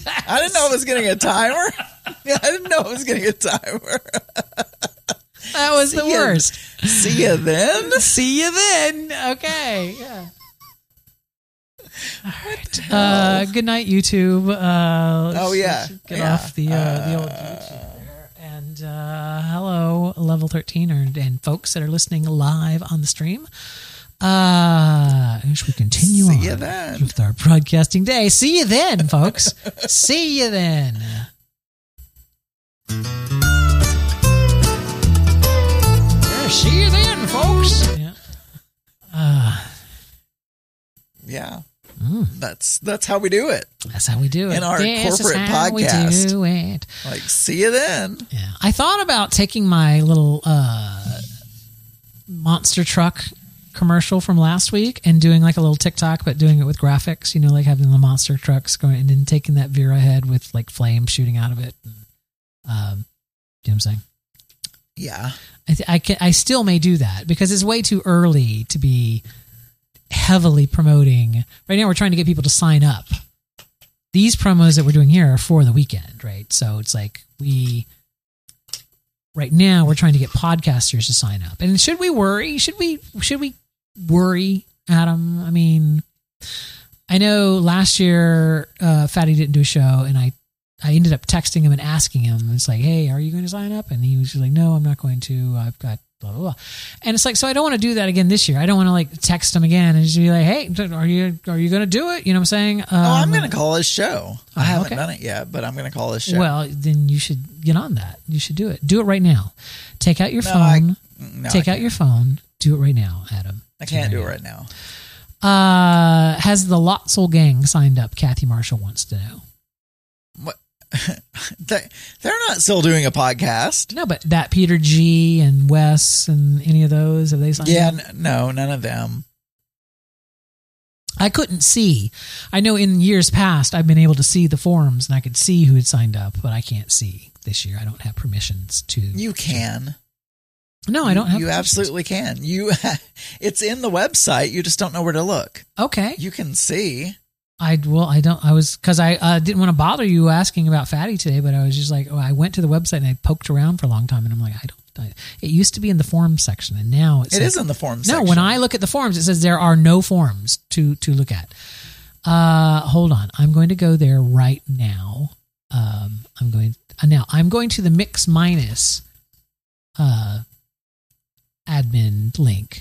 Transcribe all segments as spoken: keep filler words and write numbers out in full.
I didn't know it was getting a timer. Yeah, I didn't know it was getting a timer. That was the See ya- worst. See you then. See you then. Okay. Yeah. All right. Uh, good night, YouTube. Uh, let's- Oh, yeah. let's Get Yeah. off the uh, the old YouTube there. And uh, hello, Level thirteen, or, and folks that are listening live on the stream. Uh, as we continue See on you then. with our broadcasting day. See you then, folks. See you then. Yeah, see you then, folks. Yeah. Uh, Yeah. mm. That's that's how we do it. That's how we do it. In our this corporate is how podcast. We do it. Like, see you then. Yeah, I thought about taking my little uh, monster truck commercial from last week and doing like a little TikTok, but doing it with graphics. You know, like having the monster trucks going and then taking that Vera head with like flames shooting out of it. And, um, you know what I'm saying? Yeah. I, th- I can. I still may do that because it's way too early to be heavily promoting. Right now, we're trying to get people to sign up. These promos that we're doing here are for the weekend, right? So it's like we, right now, we're trying to get podcasters to sign up. And should we worry? Should we? Should we worry, Adam? I mean, I know last year uh, Fatty didn't do a show, and I, I ended up texting him and asking him. It's like, hey, are you going to sign up? And he was just like, no, I'm not going to. I've got blah blah blah. And it's like, so I don't want to do that again this year. I don't want to like text him again and just be like, hey, are you are you going to do it? You know what I'm saying? Um, Oh, I'm going to call his show. I Oh, haven't okay. done it yet, but I'm going to call his show. Well, then you should get on that. You should do it. Do it right now. Take out your No, I- phone. no, Take I out can't. your phone. Do it right now, Adam. I can't do it right now. Uh, has the Lotzel gang signed up? Kathy Marshall wants to know. What? they, they're not still doing a podcast. No, but that Peter G and Wes and any of those, have they signed Yeah, up? n- no, none of them. I couldn't see. I know in years past I've been able to see the forums and I could see who had signed up, but I can't see this year. I don't have permissions to. You can. No, I don't have. You permissions. absolutely can. You, it's in the website. You just don't know where to look. Okay. You can see. I well, I don't. I was because I uh, didn't want to bother you asking about Fatty today, but I was just like, oh, I went to the website and I poked around for a long time, and I'm like, I don't. I, it used to be in the forums section, and now it's It like, is in the forums No, section. when I look at the forums, it says there are no forums to to look at. Uh, hold on, I'm going to go there right now. Um, I'm going uh, now. I'm going to the Mix Minus uh, admin link.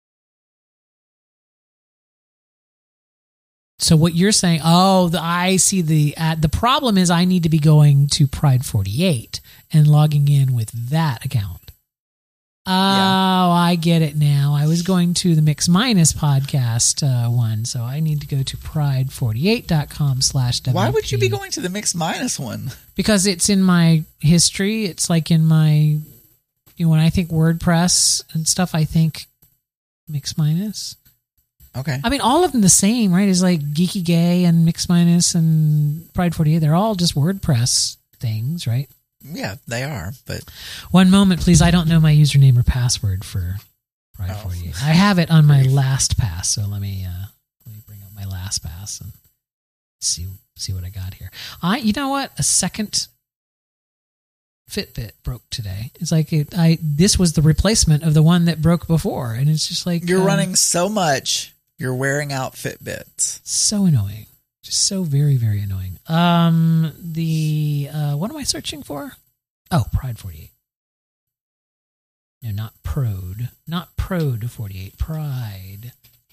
So what you're saying? Oh, the, I see the ad. The problem is I need to be going to Pride forty-eight and logging in with that account. Oh, Yeah. I get it now. I was going to the Mix Minus podcast uh, one, so I need to go to pride forty-eight dot com slash W P. Why would you be going to the Mix Minus one? Because it's in my history. It's like in my, you know, when I think WordPress and stuff, I think Mix Minus. Okay. I mean, all of them the same, right? It's like Geeky Gay and Mix Minus and Pride forty-eight. They're all just WordPress things, right? Yeah, they are. But One moment, please. I don't know my username or password for Pride Oh. forty-eight. I have it on my last pass, so let me uh, let me bring up my last pass and see see what I got here. I, you know what? A second Fitbit broke today. It's like it. I this was the replacement of the one that broke before, and it's just like you're um, running so much, you're wearing out Fitbits. so annoying. Just so very, very annoying. Um, the uh, what am I searching for? Oh, Pride forty-eight. No, not Prode. Not Prode forty-eight. Pride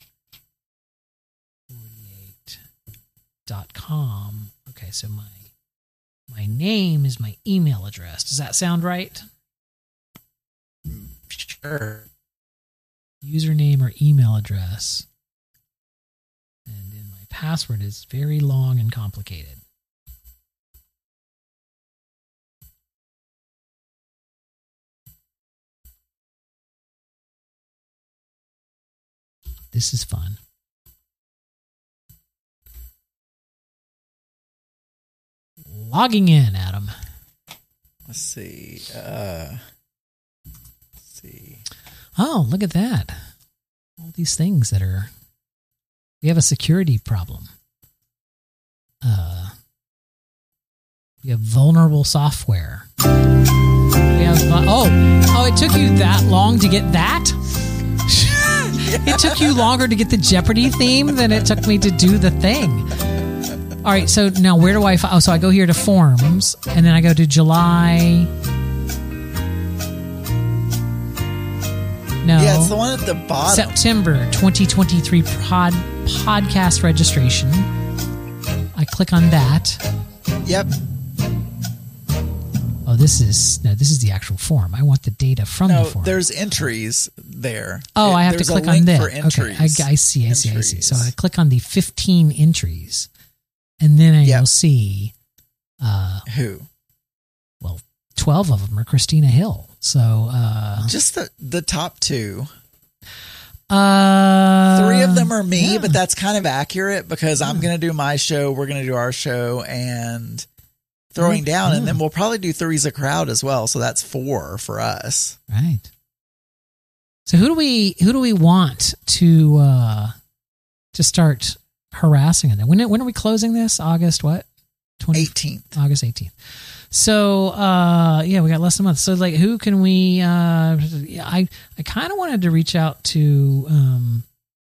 forty-eight dot com. Okay, so my my name is my email address. Does that sound right? Sure. Username or email address. And then my password is very long and complicated. This is fun. Logging in, Adam. Let's see. Uh, let's see. Oh, look at that. All these things that are... We have a security problem. Uh, We have vulnerable software. We have oh oh. It took you that long to get that. It took you longer to get the Jeopardy theme than it took me to do the thing. All right, so now where do I? Oh, so I go here to forms, and then I go to July. No. Yeah, it's the one at the bottom. September twenty twenty-three pod, podcast registration. I click on that. Yep. Oh, this is no. This is the actual form. I want the data from No, the form. there's entries there. Oh, It- I have to there's a click on link that. for entries. Okay, I, I see. I see. I see. Entries. So I click on the fifteen entries, and then I Yep. will see. Uh, Who? well, twelve of them are Christina Hill. So, uh, Just the the top two. uh, Three of them are me, yeah. but that's kind of accurate because I'm going to do my show, we're going to do our show, and throwing Mm, down, yeah. and then we'll probably do Three's a Crowd as well. So that's four for us. Right. So who do we who do we want to uh, to start harassing in there? When when are we closing this? August what? twenty eighteenth. August eighteenth. So uh, yeah, we got less than a month. So like, who can we? Uh, I I kind of wanted to reach out to. Um,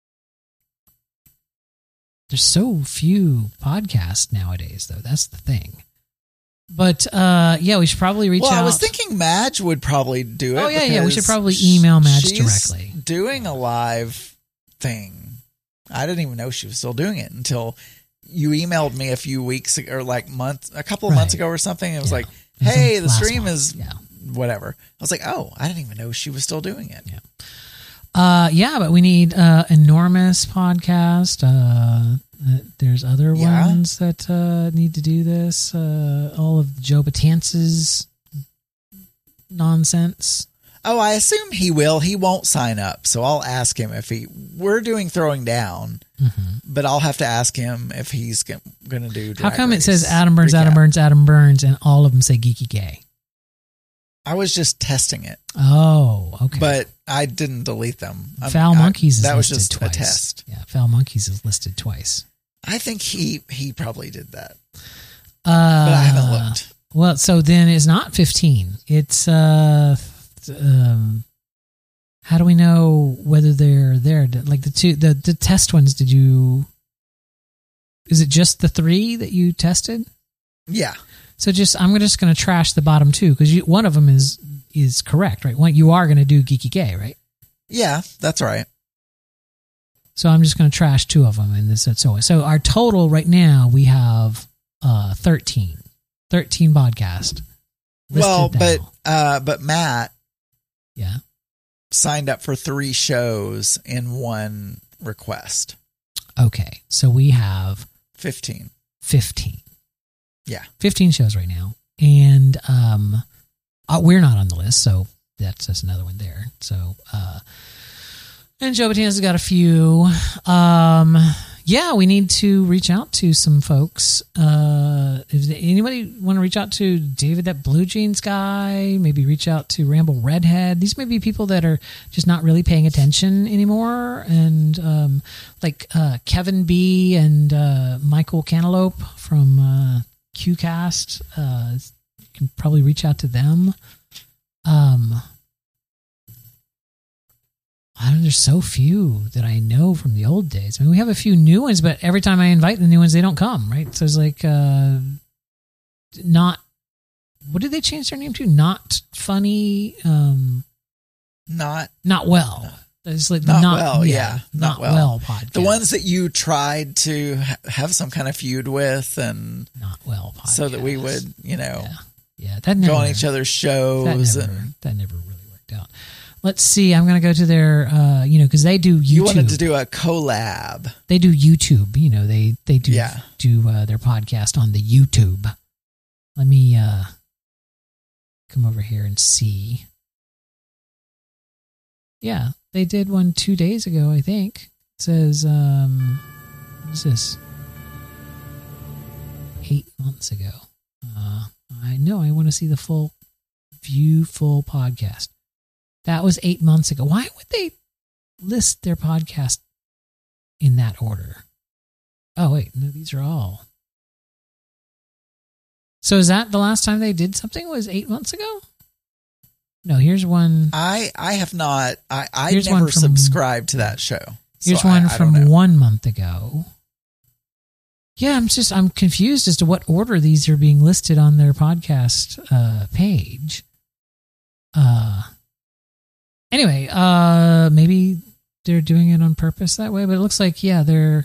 there's so few podcasts nowadays, though. That's the thing. But uh, yeah, we should probably reach Well, out. I was thinking Madge would probably do it. Oh, yeah, yeah, we should because probably email Madge she's directly. Doing a live thing. I didn't even know she was still doing it until you emailed me a few weeks ago, or like months, a couple of months Right. ago or something. It was Yeah. like, It was hey, like the last stream month. is Yeah. whatever. I was like, oh, I didn't even know she was still doing it. Yeah. Uh, yeah, but we need uh, enormous podcast. Uh, uh, there's other Yeah. ones that uh, need to do this. Uh, all of Joe Batance's nonsense. Oh, I assume he will. He won't sign up, so I'll ask him if he. We're doing throwing down, Mm-hmm. but I'll have to ask him if he's going to do. How Drag come it Race says Adam Burns, Adam recap. Burns, Adam Burns, and all of them say geeky gay? I was just testing it, Oh, okay. but I didn't delete them. I'm- Foul I- Monkeys is that was listed just twice. a test. Yeah, Foul Monkeys is listed twice. I think he he probably did that, Uh, but I haven't looked. Well, so then it's not fifteen. It's uh, um, how do we know whether they're there? Like the two, the the test ones. Did you? Is it just the three that you tested? Yeah, So just I'm just going to trash the bottom two because one of them is is correct, right? One you are going to do geeky gay, right? yeah, that's right. So I'm just going to trash two of them, and this so so our total right now we have uh thirteen, thirteen podcast. Well, listed but now. uh, but Matt yeah. signed up for three shows in one request. Okay, so we have Fifteen. fifteen. Yeah. fifteen shows right now. And um, uh, we're not on the list, so that's, that's another one there. So, uh, and Joe Batanza's got a few. Um, yeah, we need to reach out to some folks. Uh, if anybody want to reach out to David, that Blue Jeans guy, maybe reach out to Ramble Redhead. These may be people that are just not really paying attention anymore. And um, like uh, Kevin B and uh, Michael Cantaloupe from uh, QCast, uh, you can probably reach out to them. Um, I don't, there's so few that I know from the old days. I mean, we have a few new ones, but every time I invite the new ones, they don't come, right? So it's like, uh, not, what did they change their name to? Not funny, um, Not not well. It's like Not not Well, yeah, yeah, not, Not well. Well. podcast. the ones that you tried to ha- have some kind of feud with, and not well podcast. so that we would, you know, yeah, yeah, that never go on each other's that shows. never, And that never really worked out. Let's see. I'm going to go to their, uh, you know, because they do YouTube. you wanted to do a collab. They do YouTube. You know, they they do Yeah. do uh, their podcast on the YouTube. Let me uh, come over here and see. Yeah, they did one two days ago. I think it says, um, what is this? Eight months ago. Uh, I know. I want to see the full view, full podcast. That was eight months ago. Why would they list their podcast in that order? Oh, wait. No, these are all. So is that the last time they did something? Was eight months ago? No, here's one. I I have not. I I Here's never one from- subscribed to that show. Here's so one I, I don't from know. one month ago. Yeah, I'm just I'm confused as to what order these are being listed on their podcast uh, page. Uh, anyway, uh, maybe they're doing it on purpose that way, but it looks like yeah, they're,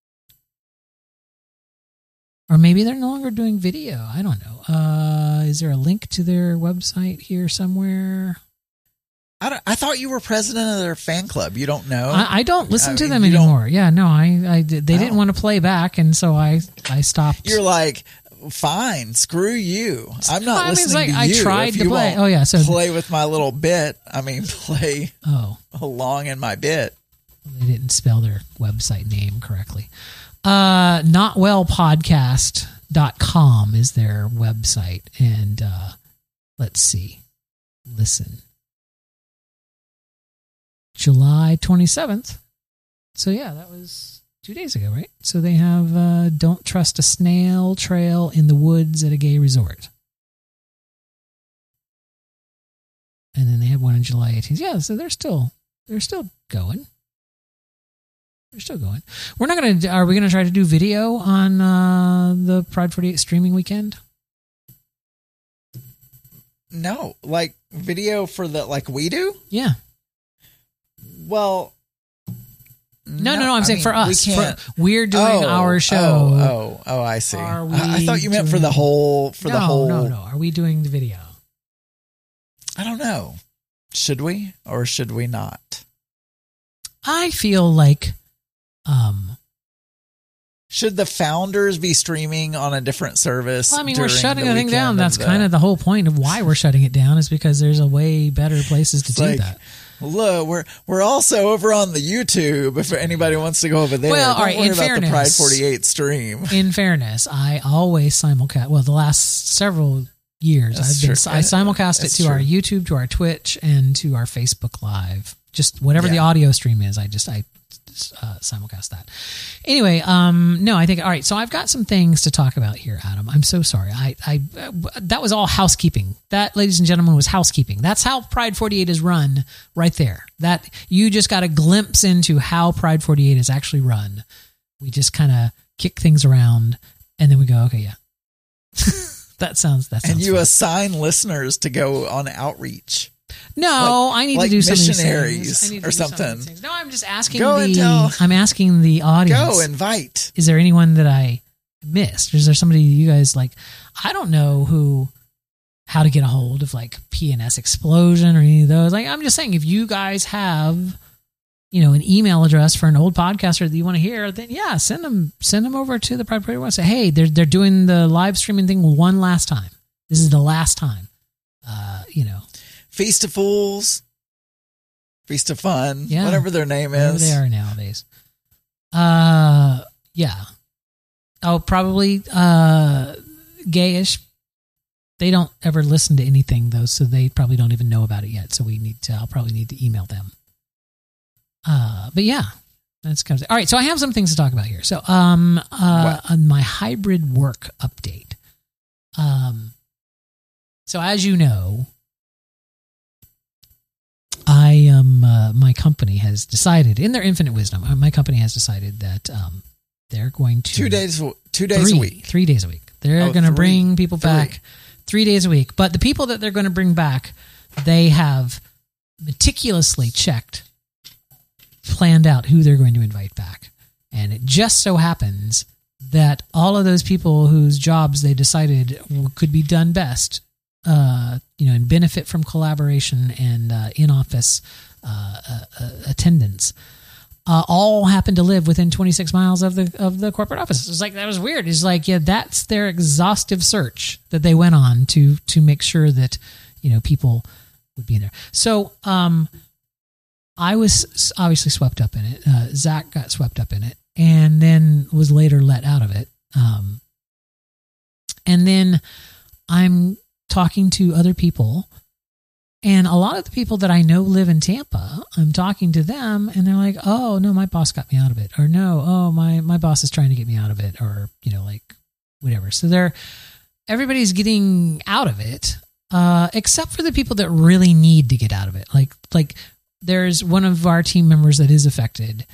or maybe they're no longer doing video. I don't know. Uh, is there a link to their website here somewhere? I, don't, I thought you were president of their fan club. You don't know? I, I don't listen I to mean, them you don't- anymore. Yeah, no, I, I did, they Oh. didn't want to play back, and so I, I stopped. You're like, fine, screw you. I'm not I mean, it's listening like to I you. tried if to you play. won't Oh yeah, so play with my little bit. I mean, play oh, along in my bit. they didn't spell their website name correctly. Uh, not well podcast dot com is their website, and uh, let's see, listen. July twenty-seventh. So yeah, that was two days ago, right? So they have uh, Don't Trust a Snail Trail in the Woods at a Gay Resort. And then they have one on July eighteenth. Yeah, so they're still they're still going. They're still going. We're not going to are we going to try to do video on uh, the Pride forty-eight streaming weekend? No, like video for the like we do. Yeah. Well, No, no, no. I'm I saying mean, for us. we can't. For, we're doing oh, our show. Oh, oh, oh, I see. Are I, I we thought you meant for doing- the whole. For no, the whole. no, no. Are we doing the video? I don't know. Should we or should we not? I feel like, um, Should the founders be streaming on a different service? well, I mean, we're during shutting the the thing weekend down. That's the- kind of the whole point of why we're shutting it down is because there's a way better places to It's do like, that. Look, we're we're also over on the YouTube. If anybody wants to go over there, Well, don't all right, worry in about fairness- the Pride forty-eight stream. In fairness, I always simulcast. Well, the last several years, That's I've been true. I simulcast it That's to true. our YouTube, to our Twitch, and to our Facebook Live. Just whatever the Yeah. audio stream is, I just I uh, simulcast that. Anyway, um, no, I think all right. So I've got some things to talk about here, Adam. I'm so sorry. I, I uh, that was all housekeeping. That, ladies and gentlemen, was housekeeping. That's how Pride forty-eight is run, right there. That you just got a glimpse into how Pride forty-eight is actually run. We just kind of kick things around, and then we go, okay, yeah. that sounds that sounds. And you fun. assign listeners to go on outreach. No, Like- I need like to do some of these missionaries things. I need to or do some of something. these things. No, I'm just asking Go the. and tell- I'm asking the audience. Go invite. Is there anyone that I missed? Is there somebody you guys like? I don't know who, how to get a hold of like P N S Explosion or any of those. Like, I'm just saying, if you guys have, you know, an email address for an old podcaster that you want to hear, then yeah, send them send them over to the Pride Party website. Hey, they're they're doing the live streaming thing one last time. This is the last time. Uh, you know, Feast of Fools. Feast of Fun. Yeah. Whatever their name whatever is. they are nowadays. Uh, yeah. Oh, probably uh, gayish. They don't ever listen to anything though, so they probably don't even know about it yet. So we need to. I'll probably need to email them. Uh, but yeah, that's kind of all right. So I have some things to talk about here. So um, uh, on my hybrid work update. Um, so as you know, I um uh, my company has decided, in their infinite wisdom, uh, my company has decided that um they're going to Two days. Two days three, a week. three days a week. They're Oh, going to three. bring people Three. back three days a week. But the people that they're going to bring back, they have meticulously checked, planned out who they're going to invite back, and it just so happens that all of those people whose jobs they decided could be done best, uh, you know, and benefit from collaboration and uh, in-office uh, uh, uh, attendance, uh, all happen to live within twenty-six miles of the of the corporate office. It's like, that was weird. It's like, yeah, that's their exhaustive search that they went on to to make sure that, you know, people would be in there. So, um, I was obviously swept up in it. Uh, Zach got swept up in it, and then was later let out of it. Um, and then I'm talking to other people, and a lot of the people that I know live in Tampa, I'm talking to them, and they're like, "Oh no, my boss got me out of it," or "No, oh my my boss is trying to get me out of it," or you know, like whatever. So they're everybody's getting out of it, uh, except for the people that really need to get out of it. Like, like there's one of our team members that is affected,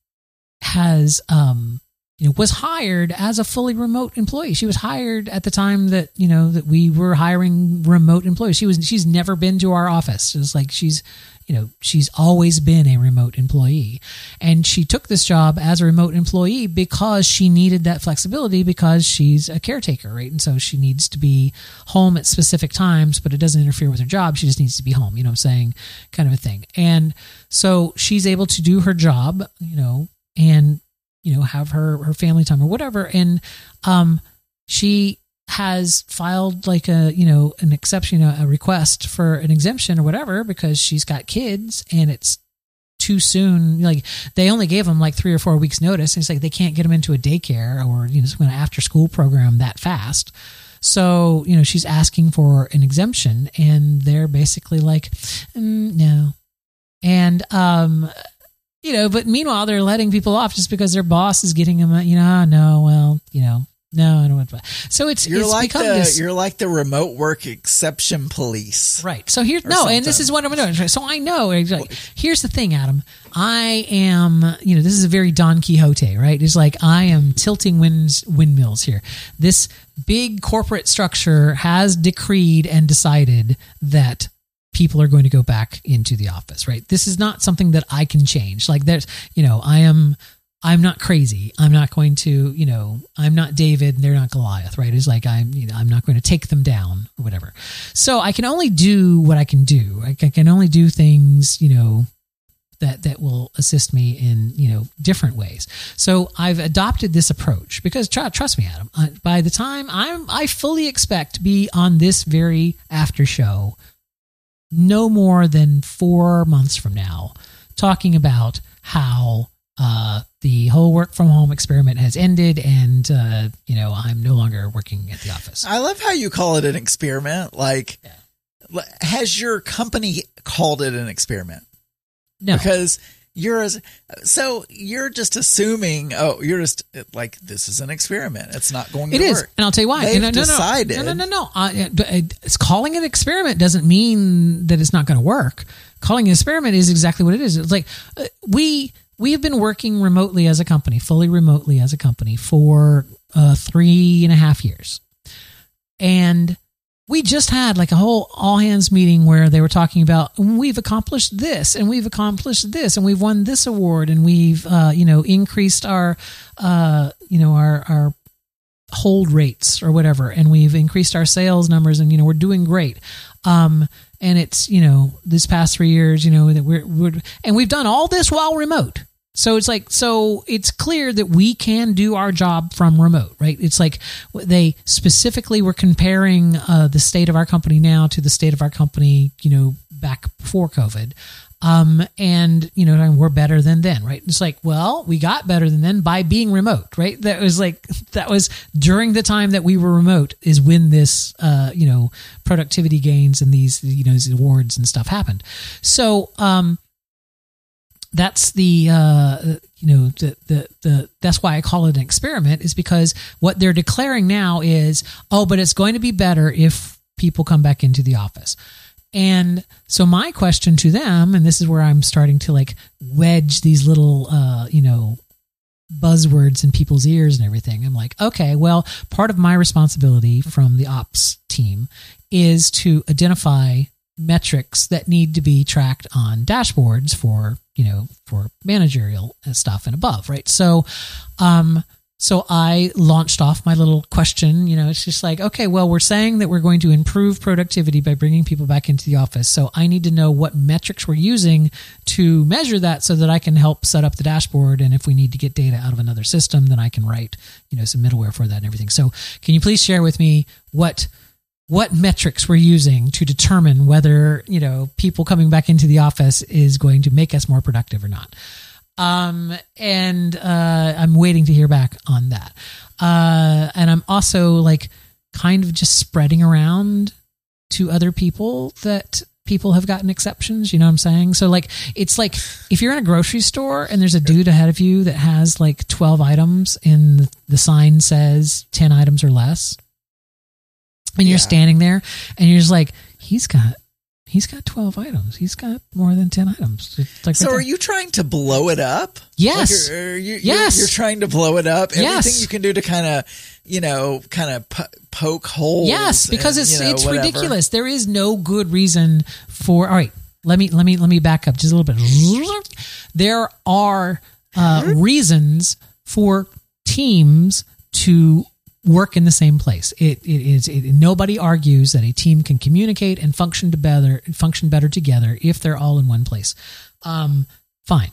has, um, you know, was hired as a fully remote employee. She was hired at the time that, you know, that we were hiring remote employees. She was, she's never been to our office. It's like she's, you know, she's always been a remote employee. And she took this job as a remote employee because she needed that flexibility because she's a caretaker, right? And so she needs to be home at specific times, but it doesn't interfere with her job. She just needs to be home, you know what I'm saying? Kind of a thing. And so she's able to do her job, you know, and, you know, have her, her family time or whatever. And, um, she has filed like a, you know, an exception, a, a request for an exemption or whatever, because she's got kids and it's too soon. Like they only gave them like three or four weeks notice. And it's like, they can't get them into a daycare or, you know, some kind of after school program that fast. So, you know, she's asking for an exemption and they're basically like, mm, no. And, um, you know, but meanwhile, they're letting people off just because their boss is getting them, you know, oh, no, well, you know, no, I don't want to. So it's, you're it's like become the, this. You're like the remote work exception police. Right. So here, no, something. and this is what I'm doing. So I know, like, here's the thing, Adam. I am, you know, this is a very Don Quixote, right? It's like I am tilting winds, windmills here. This big corporate structure has decreed and decided that people are going to go back into the office, right? This is not something that I can change. Like there's, you know, I am, I'm not crazy. I'm not going to, you know, I'm not David and they're not Goliath, right? It's like I'm, you know, I'm not going to take them down or whatever. So I can only do what I can do. I can only do things, you know, that, that will assist me in, you know, different ways. So I've adopted this approach because tr- trust me, Adam, uh, by the time I'm, I fully expect to be on this very after show no more than four months from now, talking about how uh, the whole work from home experiment has ended and, uh, you know, I'm no longer working at the office. I love how you call it an experiment. Like, yeah. Has your company called it an experiment? No. Because you're as, so you're just assuming, oh, you're just like, this is an experiment. It's not going to it is. work. And I'll tell you why. They've no, no, decided. No, no, no, no. no. Uh, it's calling it an experiment doesn't mean that it's not going to work. Calling it an experiment is exactly what it is. It's like uh, we, we have been working remotely as a company, fully remotely as a company for uh, three and a half years. And we just had like a whole all hands meeting where they were talking about we've accomplished this and we've accomplished this and we've won this award and we've, uh, you know, increased our, uh, you know, our, our hold rates or whatever. And we've increased our sales numbers and, you know, we're doing great. Um, and it's, you know, this past three years, you know, that we're, we're, and we've done all this while remote. So it's like, so it's clear that we can do our job from remote, right? It's like they specifically were comparing uh, the state of our company now to the state of our company, you know, back before COVID. Um, and, you know, we're better than then, right? It's like, well, we got better than then by being remote, right? That was like, that was during the time that we were remote is when this, uh, you know, productivity gains and these, you know, these awards and stuff happened. So, um, that's the, uh, you know, the, the, the, that's why I call it an experiment is because what they're declaring now is, oh, but it's going to be better if people come back into the office. And so my question to them, and this is where I'm starting to like wedge these little, uh, you know, buzzwords in people's ears and everything. I'm like, okay, well, part of my responsibility from the ops team is to identify metrics that need to be tracked on dashboards for, you know, for managerial stuff and above, right? So, um, so I launched off my little question, you know, it's just like, okay, well, we're saying that we're going to improve productivity by bringing people back into the office. So I need to know what metrics we're using to measure that so that I can help set up the dashboard. And if we need to get data out of another system, then I can write, you know, some middleware for that and everything. So can you please share with me what what metrics we're using to determine whether, you know, people coming back into the office is going to make us more productive or not? Um, and, uh, I'm waiting to hear back on that. Uh, and I'm also like kind of just spreading around to other people that people have gotten exceptions. You know what I'm saying? So like, it's like if you're in a grocery store and there's a dude ahead of you that has like twelve items and the sign says ten items or less, And you're Yeah. standing there and you're just like, he's got, he's got twelve items. He's got more than ten items. It's like So right are there. you trying to blow it up? Yes. Like, are, are you, you're, Yes. You're trying to blow it up. Yes. Everything you can do to kind of, you know, kind of po- poke holes. Yes, because and, it's you know, it's whatever. ridiculous. There is no good reason for. All right, let me let me let me back up just a little bit. There are uh, reasons for teams to work in the same place. It it is it, nobody argues that a team can communicate and function together function better together if they're all in one place. Um, fine.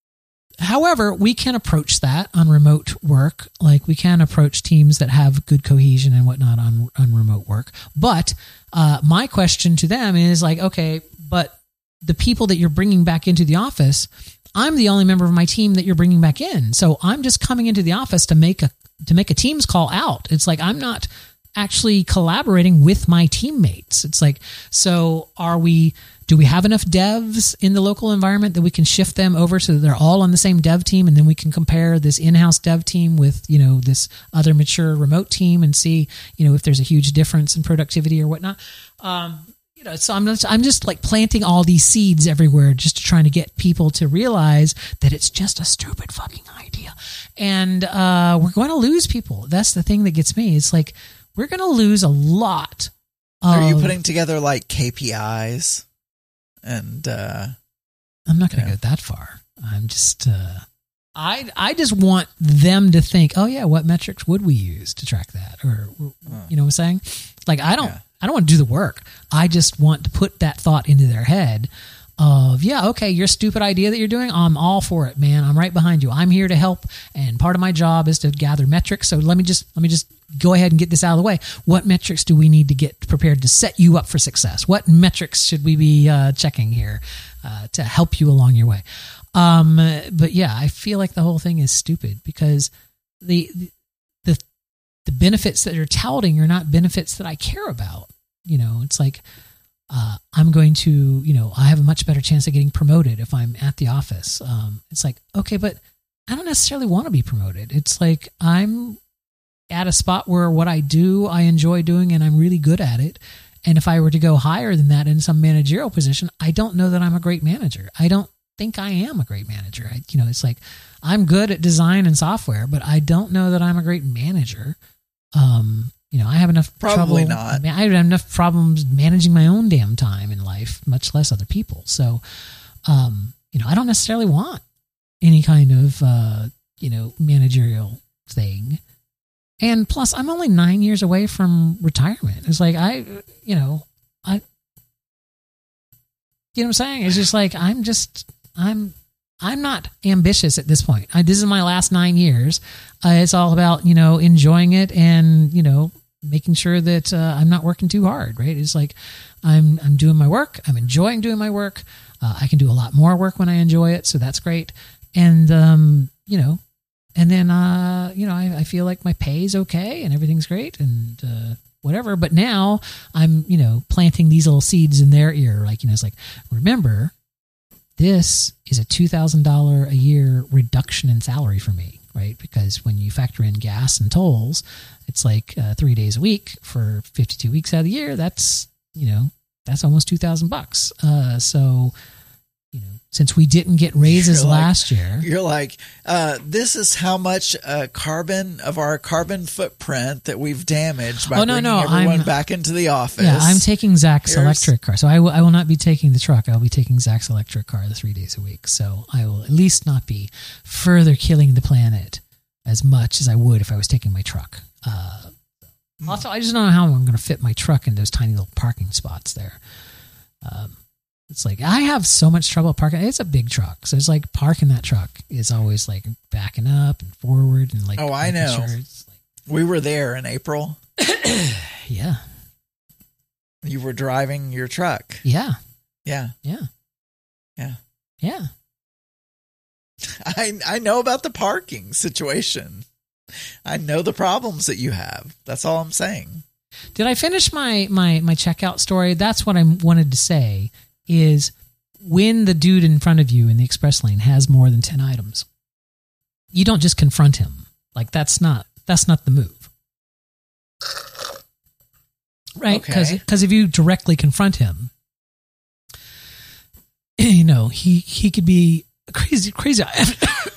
However, we can approach that on remote work. Like we can approach teams that have good cohesion and whatnot on, on remote work. But uh, my question to them is like, okay, but the people that you're bringing back into the office, I'm the only member of my team that you're bringing back in. So I'm just coming into the office to make a to make a Teams call out. It's like I'm not actually collaborating with my teammates. It's like, so are we, do we have enough devs in the local environment that we can shift them over so that they're all on the same dev team, and then we can compare this in-house dev team with, you know, this other mature remote team and see, you know, if there's a huge difference in productivity or whatnot. Um, you know, so I'm just, I'm just like planting all these seeds everywhere just to trying to get people to realize that it's just a stupid fucking idea. And uh, we're going to lose people. That's the thing that gets me. It's like, we're going to lose a lot. Are you of- putting together like K P Is? And uh, I'm not going to Yeah. go that far. I'm just, uh, I, I just want them to think, oh yeah, what metrics would we use to track that? Or, you know what I'm saying? Like, I don't, Yeah. I don't want to do the work. I just want to put that thought into their head of, yeah, okay, your stupid idea that you're doing, I'm all for it, man. I'm right behind you. I'm here to help. And part of my job is to gather metrics. So let me just, let me just go ahead and get this out of the way. What metrics do we need to get prepared to set you up for success? What metrics should we be uh, checking here uh, to help you along your way? Um, but yeah, I feel like the whole thing is stupid because the, the, the benefits that you're touting are not benefits that I care about. You know, it's like, uh, I'm going to, you know, I have a much better chance of getting promoted if I'm at the office. Um, it's like, okay, but I don't necessarily want to be promoted. It's like, I'm at a spot where what I do, I enjoy doing and I'm really good at it. And if I were to go higher than that in some managerial position, I don't know that I'm a great manager. I don't think I am a great manager. I, you know, it's like, I'm good at design and software, but I don't know that I'm a great manager. Um, you know, I have enough Probably trouble. not. I have enough problems managing my own damn time in life, much less other people. So, um, you know, I don't necessarily want any kind of, uh, you know, managerial thing. And plus, I'm only nine years away from retirement. It's like, I, you know, I, you know what I'm saying? It's just like, I'm just, I'm, I'm not ambitious at this point. I, this is my last nine years. Uh, it's all about, you know, enjoying it and, you know, making sure that uh, I'm not working too hard, right? It's like I'm I'm doing my work. I'm enjoying doing my work. Uh, I can do a lot more work when I enjoy it, so that's great. And, um, you know, and then, uh, you know, I, I feel like my pay is okay and everything's great and uh, whatever. But now I'm, you know, planting these little seeds in their ear. Like, you know, it's like, remember, this is a two thousand dollars a year reduction in salary for me. Right? Because when you factor in gas and tolls, it's like uh, three days a week for fifty-two weeks out of the year. That's, you know, that's almost two thousand bucks. Uh, so, you know, since we didn't get raises You're like- last year, you're like, uh, this is how much uh, carbon of our carbon footprint that we've damaged by Oh, no, bringing no, everyone I'm- back into the office. yeah, I'm taking Zach's Here's- electric car. So I will, I will not be taking the truck. I'll be taking Zach's electric car the three days a week. So I will at least not be further killing the planet as much as I would if I was taking my truck. Uh, also, I just don't know how I'm going to fit my truck in those tiny little parking spots there. Um, it's like, I have so much trouble parking. It's a big truck. So it's like parking that truck is always like backing up and forward and like, Oh, I making know. sure it's like, We were there in April. yeah, You were driving your truck. yeah, Yeah. yeah, Yeah. yeah. I I know about the parking situation. I know the problems that you have. That's all I'm saying. Did I finish my, my, my checkout story? That's what I wanted to say is when the dude in front of you in the express lane has more than ten items, you don't just confront him. Like that's not, that's not the move. right? Because Okay. if you directly confront him, you know, he, he could be crazy, crazy. I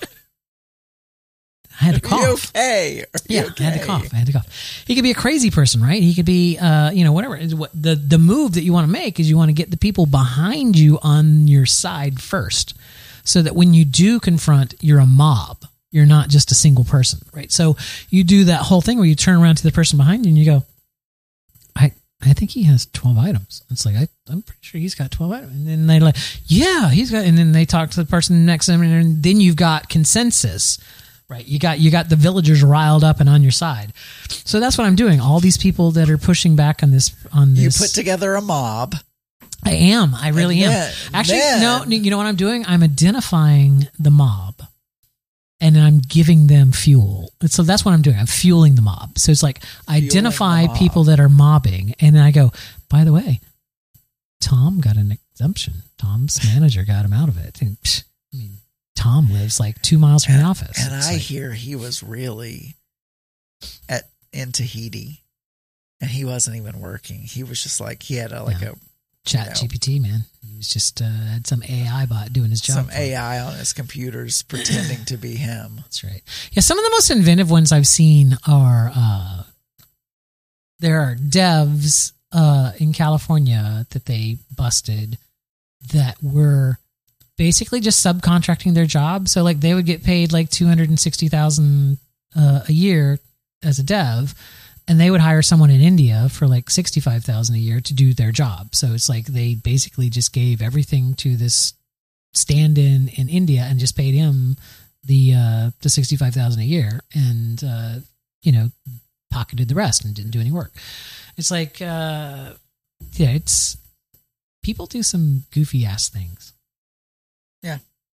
had to cough. Are you okay? Are you Yeah, okay? I had to cough. I had to cough. He could be a crazy person, right? He could be, uh, you know, whatever. What the the move that you want to make is you want to get the people behind you on your side first, so that when you do confront, you're a mob. You're not just a single person, right? So you do that whole thing where you turn around to the person behind you and you go, I I think he has twelve items. It's like, I, I'm pretty sure he's got twelve items. And then they like, yeah, he's got, and then they talk to the person next to them, and then you've got consensus, right? You got, you got the villagers riled up and on your side. So that's what I'm doing. All these people that are pushing back on this, on You this. put together a mob. I am. I really And am. then- Actually, then- no, you know what I'm doing? I'm identifying the mob and I'm giving them fuel. So that's what I'm doing. I'm fueling the mob. So it's like, identify the mob. people that are mobbing. And then I go, by the way, Tom got an exemption. Tom's manager got him out of it. And, psh, I mean, Tom lives like two miles from the office. And It's I like, hear he was really at in Tahiti, and he wasn't even working. He was just like he had a like Yeah. a Chat you know, G P T, man. He was just, uh, had some A I bot doing his job. some for him. A I on his computers pretending to be him. That's right. Yeah, some of the most inventive ones I've seen are uh, there are devs uh, in California that they busted that were basically just subcontracting their job. So like they would get paid like two hundred sixty thousand dollars uh, a year as a dev, and they would hire someone in India for like sixty-five thousand dollars a year to do their job. So it's like they basically just gave everything to this stand-in in India and just paid him the uh, the sixty-five thousand dollars a year, and uh, you know, pocketed the rest and didn't do any work. It's like, uh, yeah, it's people do some goofy ass things. Yeah.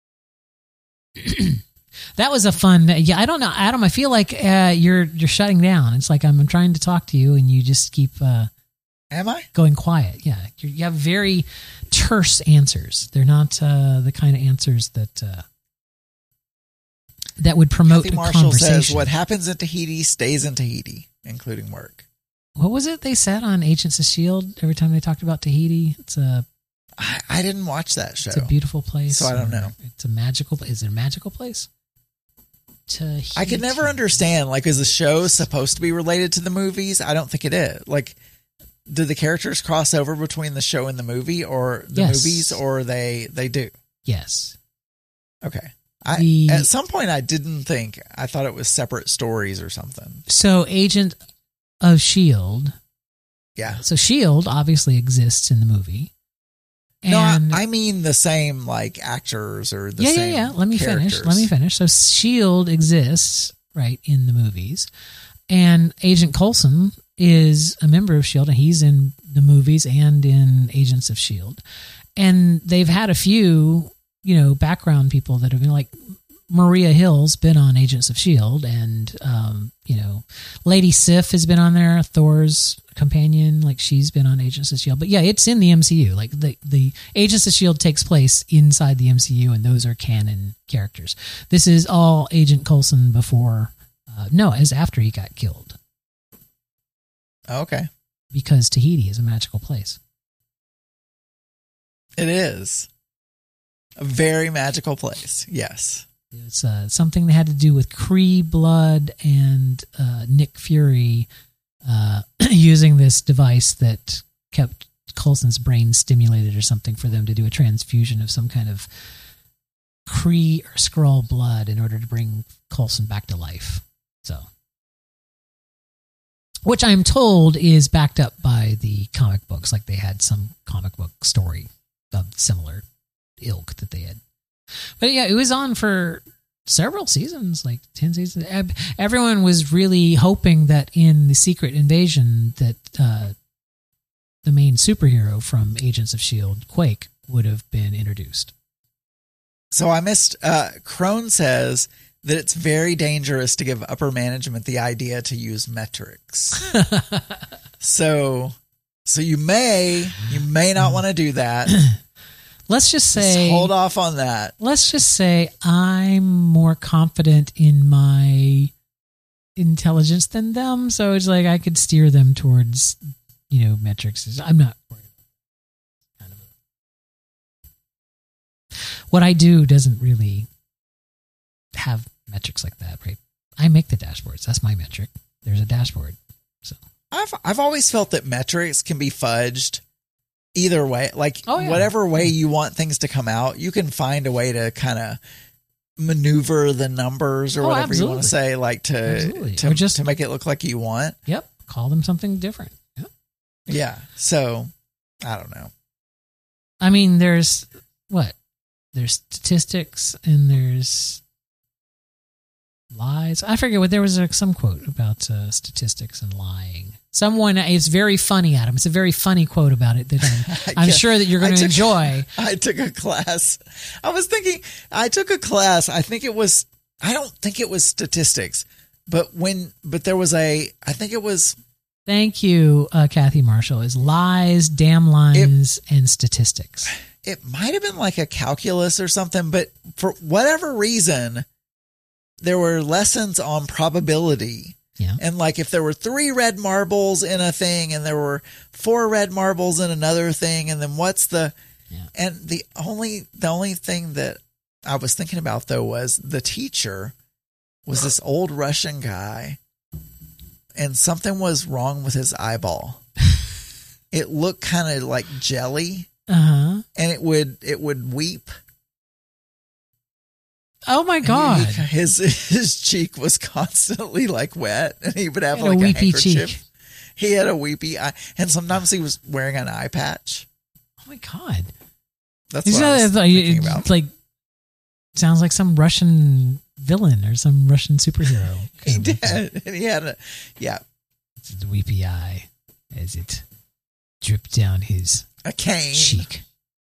That was a fun. Yeah, I don't know, Adam. I feel like uh, you're you're shutting down. It's like I'm trying to talk to you, and you just keep uh, Am I? going quiet. Yeah, you're, you have very terse answers. They're not uh, the kind of answers that uh, that would promote Kathy a Marshall conversation. says what happens in Tahiti stays in Tahiti, including work. What was it they said on Agents of S H I E L D every time they talked about Tahiti? It's a I, I didn't watch that show. it's a beautiful place. So I don't or know. It's a magical. Is it a magical place? Tahiti. I could never understand, like, is the show supposed to be related to the movies? I don't think it is. Like, do the characters cross over between the show and the movie, or the Yes. movies, or they they do? Yes. Okay. I The- at some point I didn't think. I thought it was separate stories or something. So Agent of S H I E L D. Yeah. So S H I E L D obviously exists in the movie. No, I, And I mean the same like actors or the yeah, same yeah, yeah. Let me finish. characters. Let me finish. So S H I E L D exists right in the movies, and Agent Coulson is a member of S H I E L D, and he's in the movies and in Agents of S H I E L D. And they've had a few, you know, background people that have been like Maria Hill's been on Agents of S H I E L D, and um, you know, Lady Sif has been on there, Thor's companion, like she's been on Agents of S H I E L D. But yeah, it's in the M C U. Like the the Agents of S H I E L D takes place inside the M C U, and those are canon characters. This is all Agent Coulson before, uh, no, as after he got killed, Okay, because Tahiti is a magical place. it is a very magical place. Yes. It's uh, something that had to do with Kree blood and uh, Nick Fury uh, using this device that kept Coulson's brain stimulated or something for them to do a transfusion of some kind of Kree or Skrull blood in order to bring Coulson back to life. So, which I'm told is backed up by the comic books. Like they had some comic book story of similar ilk that they had. But yeah, it was on for several seasons, like ten seasons. Everyone was really hoping that in the Secret Invasion that uh, the main superhero from Agents of S H I E L D, Quake, would have been introduced. So I missed. Uh, Crone says that it's very dangerous to give upper management the idea to use metrics. so, so you may you may not want to do that. Let's just Just say, hold off on that. let's just say I'm more confident in my intelligence than them. So it's like I could steer them towards, you you know, metrics is, I'm not worried about kind of a, what I do doesn't really have metrics like that, right? I make the dashboards. That's my metric. There's a dashboard. So I've I've always felt that metrics can be fudged either way. Like Oh, yeah. whatever way you want things to come out, you can find a way to kind of maneuver the numbers or Oh, whatever you want absolutely. to say, like to Absolutely. to, Or just- to make it look like you want. yep, call them something different. Yep. Yeah. So I don't know. I mean, there's what? There's statistics and there's lies. I forget what there was a, some quote about uh, statistics and lying. Someone, it's very funny, Adam. It's a very funny quote about it that I'm, I'm Yeah. sure that you're going I to took- enjoy. I took a class. I was thinking, I took a class. I think it was, I don't think it was statistics, but when, but there was a, I think it was, Thank you, uh, Kathy Marshall. Is lies, damn lines, and statistics. it might have been like a calculus or something, but for whatever reason, there were lessons on probability. Yeah. And like if there were three red marbles in a thing and there were four red marbles in another thing, and then what's the, Yeah. and the only, the only thing that I was thinking about though was the teacher was this old Russian guy, and something was wrong with his eyeball. It looked kind of like jelly, Uh huh. and it would, it would weep. Oh my And he- God. he- his his cheek was constantly like wet, and he would have He had a like a, weepy handkerchief. cheek. He had a weepy eye, and sometimes he was wearing an eye patch. Oh my God. That's He's what I not- was like, thinking it's about. like sounds like some Russian villain or some Russian superhero. He Kind of did, like and he had a yeah It's the weepy eye as it dripped down his a cane. cheek.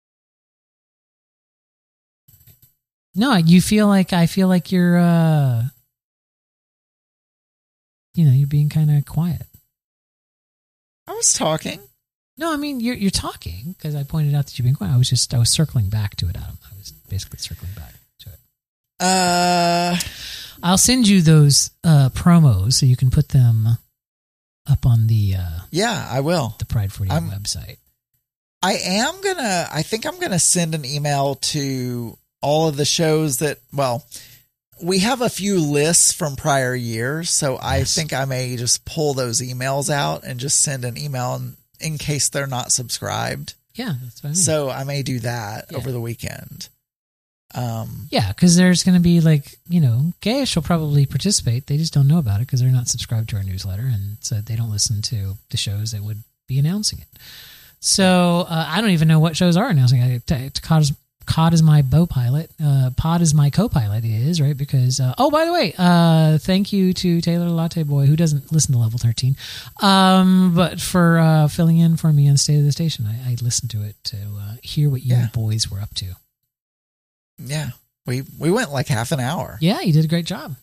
No, you feel like I feel like you're, uh, you know, you're being kind of quiet. I was talking. No, I mean you're you're talking because I pointed out that you're being quiet. I was just I was circling back to it, Adam. I was basically circling back to it. Uh, I'll send you those uh, promos so you can put them up on the uh, yeah, I will. the Pride forty-eight I'm- website. I am gonna. I think I'm gonna send an email to all of the shows that. Well, we have a few lists from prior years, so I Yes. think I may just pull those emails out and just send an email in, in case they're not subscribed. Yeah, that's what I mean. So I may do that Yeah. over the weekend. Um, Yeah, because there's going to be like, you know, Gayish will probably participate. They just don't know about it because they're not subscribed to our newsletter, and so they don't listen to the shows that would be announcing it. So uh, I don't even know what shows are announcing it. T- t- Cod is, Cod is my bow pilot. Uh, Pod is my co-pilot. It is, right? Because, uh, oh, by the way, uh, thank you to Taylor Latte Boy, who doesn't listen to Level thirteen, um, but for uh, filling in for me on State of the Station. I, I listened to it to uh, hear what you Yeah. boys were up to. yeah, we we went like half an hour. Yeah, you did a great job.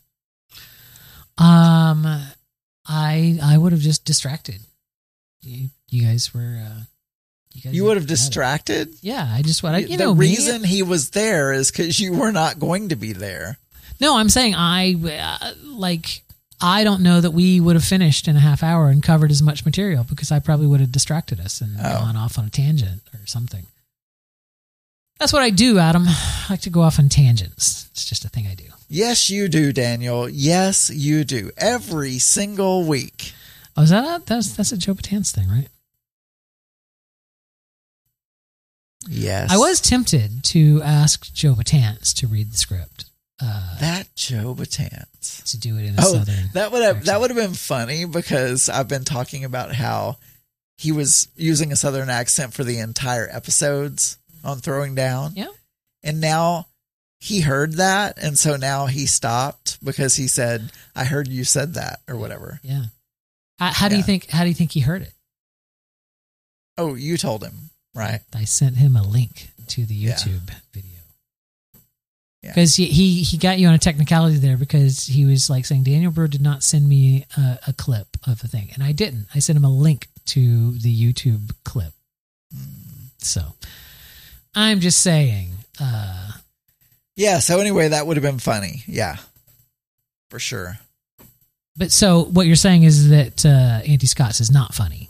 Um, I I would have just distracted. You, you guys were. Uh, you guys You would have had it. distracted. Yeah, I just what I you the know me. reason he was there is because you were not going to be there. No, I'm saying I uh, like. I don't know that we would have finished in a half hour and covered as much material because I probably would have distracted us and Oh. gone off on a tangent or something. That's what I do, Adam. I like to go off on tangents. It's just a thing I do. Yes, you do, Daniel. Yes, you do. Every single week. Oh, is that a, that's that's a Joe Batanz thing, right? Yes. I was tempted to ask Joe Batanz to read the script. Uh, that Joe Batanz. to do it in a Oh, southern. that would have accent. that would have been funny because I've been talking about how he was using a southern accent for the entire episodes on Throwing Down. Yeah. And now he heard that, and so now he stopped because he said, "I heard you said that," or whatever. Yeah. How, how do you Yeah. think? How do you think he heard it? Oh, you told him, right? I sent him a link to the Yeah. YouTube video Yeah. because he, he he got you on a technicality there because he was like saying Daniel Brewer did not send me a, a clip of the thing, and I didn't. I sent him a link to the YouTube clip. So I'm just saying. Uh, Yeah. So anyway, that would have been funny. Yeah, for sure. but so what you're saying is that uh, Auntie Scott's is not funny.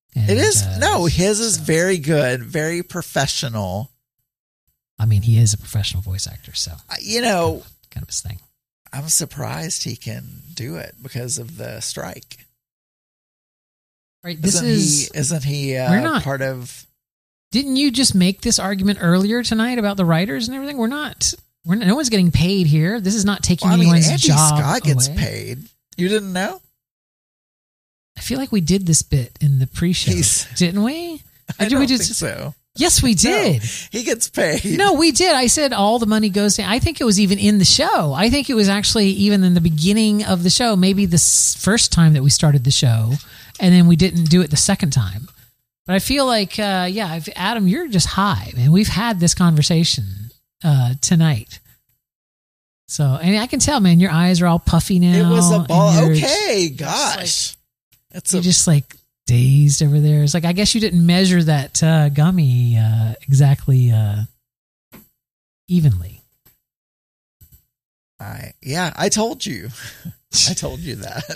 And, It is uh, no, his is so- very good, very professional. I mean, he is a professional voice actor, so You know, kind of his thing. I'm surprised he can do it because of the strike. Right. This isn't is. he? Isn't he uh, we're not- part of? Didn't you just make this argument earlier tonight about the writers and everything? We're not. We're no one's getting paid here. This is not taking Well, I mean, anyone's Andy job Scott gets away. paid. You didn't know? I feel like we did this bit in the pre-show, He's- didn't we? I Or did don't we think just? so. Yes, we No, did. he gets paid. No, we did. I said all the money goes to. I think it was even in the show. I think it was actually even in the beginning of the show. Maybe the s- first time that we started the show, and then we didn't do it the second time. But I feel like, uh, yeah, if, Adam, you're just high, man. We've had this conversation uh, tonight. So, and I can tell, man, your eyes are all puffy now. It was a and ball. you're- Okay, gosh, it's You're a just like dazed over there. It's like, I guess you didn't measure that uh, gummy uh, exactly uh, evenly. I yeah. I told you. I told you that.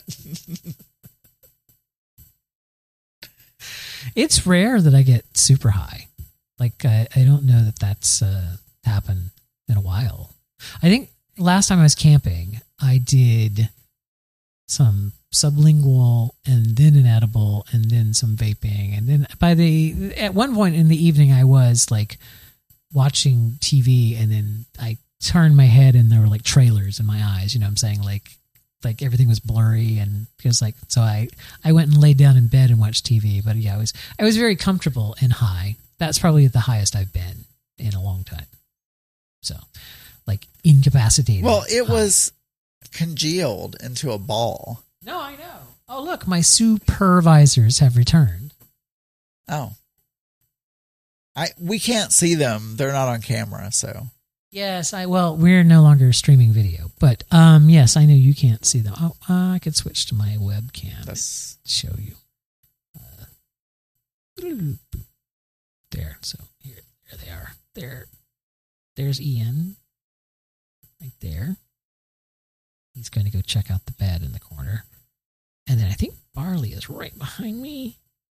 It's rare that I get super high. Like, I, I don't know that that's uh, happened in a while. I think last time I was camping, I did some sublingual and then an edible and then some vaping. And then by the, at one point in the evening, I was like watching T V and then I turned my head and there were like trailers in my eyes. You know what I'm saying? Like, like everything was blurry and because like, so I, I went and laid down in bed and watched T V, but yeah, I was, I was very comfortable and high. That's probably the highest I've been in a long time. So like incapacitated. Well, it high. was congealed into a ball. No, I know. Oh, look, my supervisors have returned. Oh, I we can't see them. They're not on camera, so Yes, I well, we're no longer streaming video, but um, yes, I know you can't see them. Oh, uh, I could switch to my webcam that's to show you. Uh, there, so here, there they are. There, there's Ian, right there. He's going to go check out the bed in the corner, and then I think Barley is right behind me.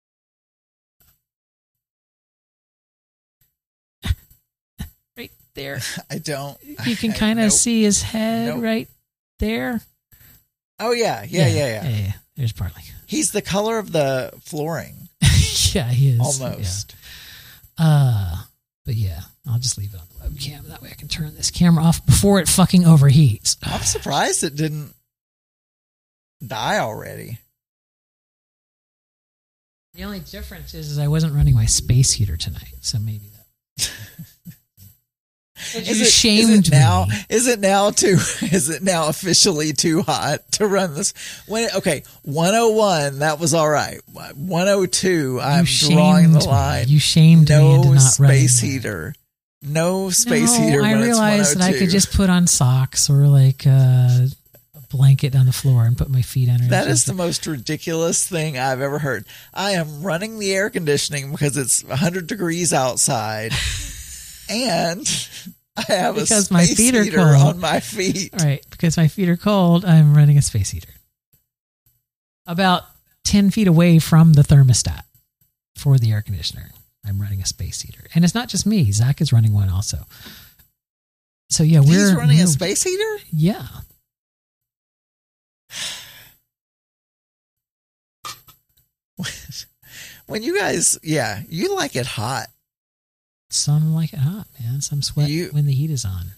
Right there. I don't. You can I- kind of nope. see his head Nope. right there. Oh yeah, yeah, yeah, yeah. yeah, There's Barley. He's the color of the flooring, Yeah, he is. almost. Yeah. Uh, but yeah, I'll just leave it on the webcam. That way I can turn this camera off before it fucking overheats. I'm surprised it didn't die already. The only difference is, is I wasn't running my space heater tonight, so maybe that. Is you it, shamed is it now? me. Is it now too? Is it now officially too hot to run this? When it, okay, one oh one that was all right. one oh two, I'm You drawing the shamed me. line. You shamed me into No not running space that. heater. No space no, heater. I when realized it's that I could one oh two. just put on socks or like uh, a blanket on the floor and put my feet under. That it. is the most ridiculous thing I've ever heard. I am running the air conditioning because it's one hundred degrees outside, and I have Because a my space feet are heater cold. on my feet. All right, because my feet are cold, I'm running a space heater. About ten feet away from the thermostat for the air conditioner, I'm running a space heater. And it's not just me. Zach is running one also. So yeah, we're He's running a we're- space heater? Yeah. When you guys, yeah, you like it hot. Some like it hot, man. Some sweat You- when the heat is on.